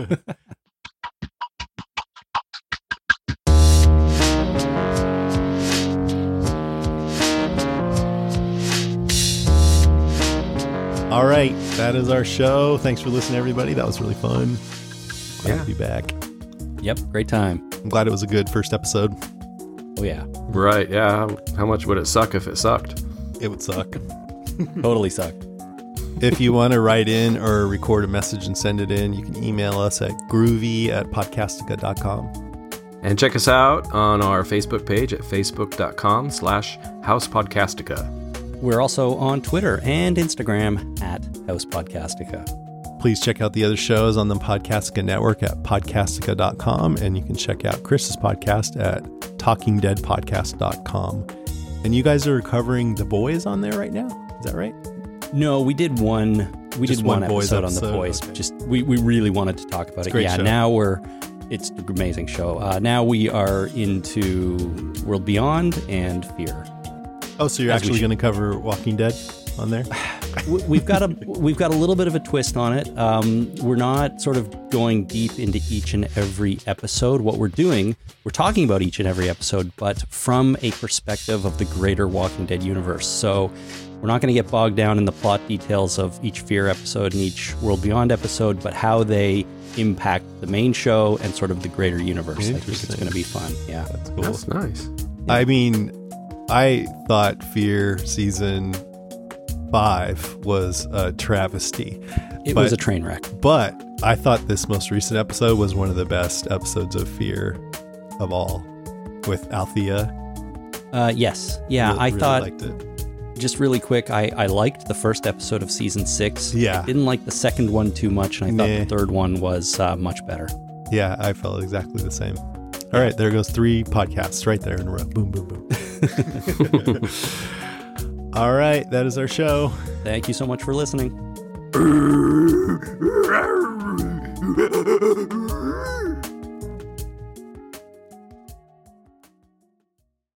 All right, that is our show. Thanks for listening, everybody. That was really fun. Glad Yeah. to be back. Yep, great time. I'm glad it was a good first episode. Oh, yeah. Right, yeah. How, how much would it suck if it sucked? It would suck. Totally sucked. If you want to write in or record a message and send it in, you can email us at groovy at podcastica dot com. And check us out on our Facebook page at facebook.com slash housepodcastica. We're also on Twitter and Instagram at House Podcastica. Please check out the other shows on the Podcastica Network at podcastica dot com, and you can check out Chris's podcast at talking dead podcast dot com. And you guys are covering The Boys on there right now? Is that right? No, we did one. We Just did one, one Boys episode, on The episode, Boys. okay. Just we, we really wanted to talk about It's a it. great Yeah, show. now we're. It's an amazing show. Uh, now we are into World Beyond and Fear. Oh, so you're As we actually should. going to cover Walking Dead on there? We- We've got a we've got a little bit of a twist on it. Um, we're not sort of going deep into each and every episode. What we're doing, we're talking about each and every episode, but from a perspective of the greater Walking Dead universe. So we're not going to get bogged down in the plot details of each Fear episode and each World Beyond episode, but how they impact the main show and sort of the greater universe. I think it's going to be fun. Yeah. That's cool. That's nice. I mean, I thought Fear season five was a travesty. It but, was a train wreck. But I thought this most recent episode was one of the best episodes of Fear of all, with Althea. Uh, yes. Yeah, Really- I really thought, liked it. just really quick, I, I liked the first episode of season six. Yeah. I didn't like the second one too much, and I Nah. thought the third one was uh, much better. Yeah, I felt exactly the same. All right, there goes three podcasts right there in a row. Boom, boom, boom. All right, that is our show. Thank you so much for listening.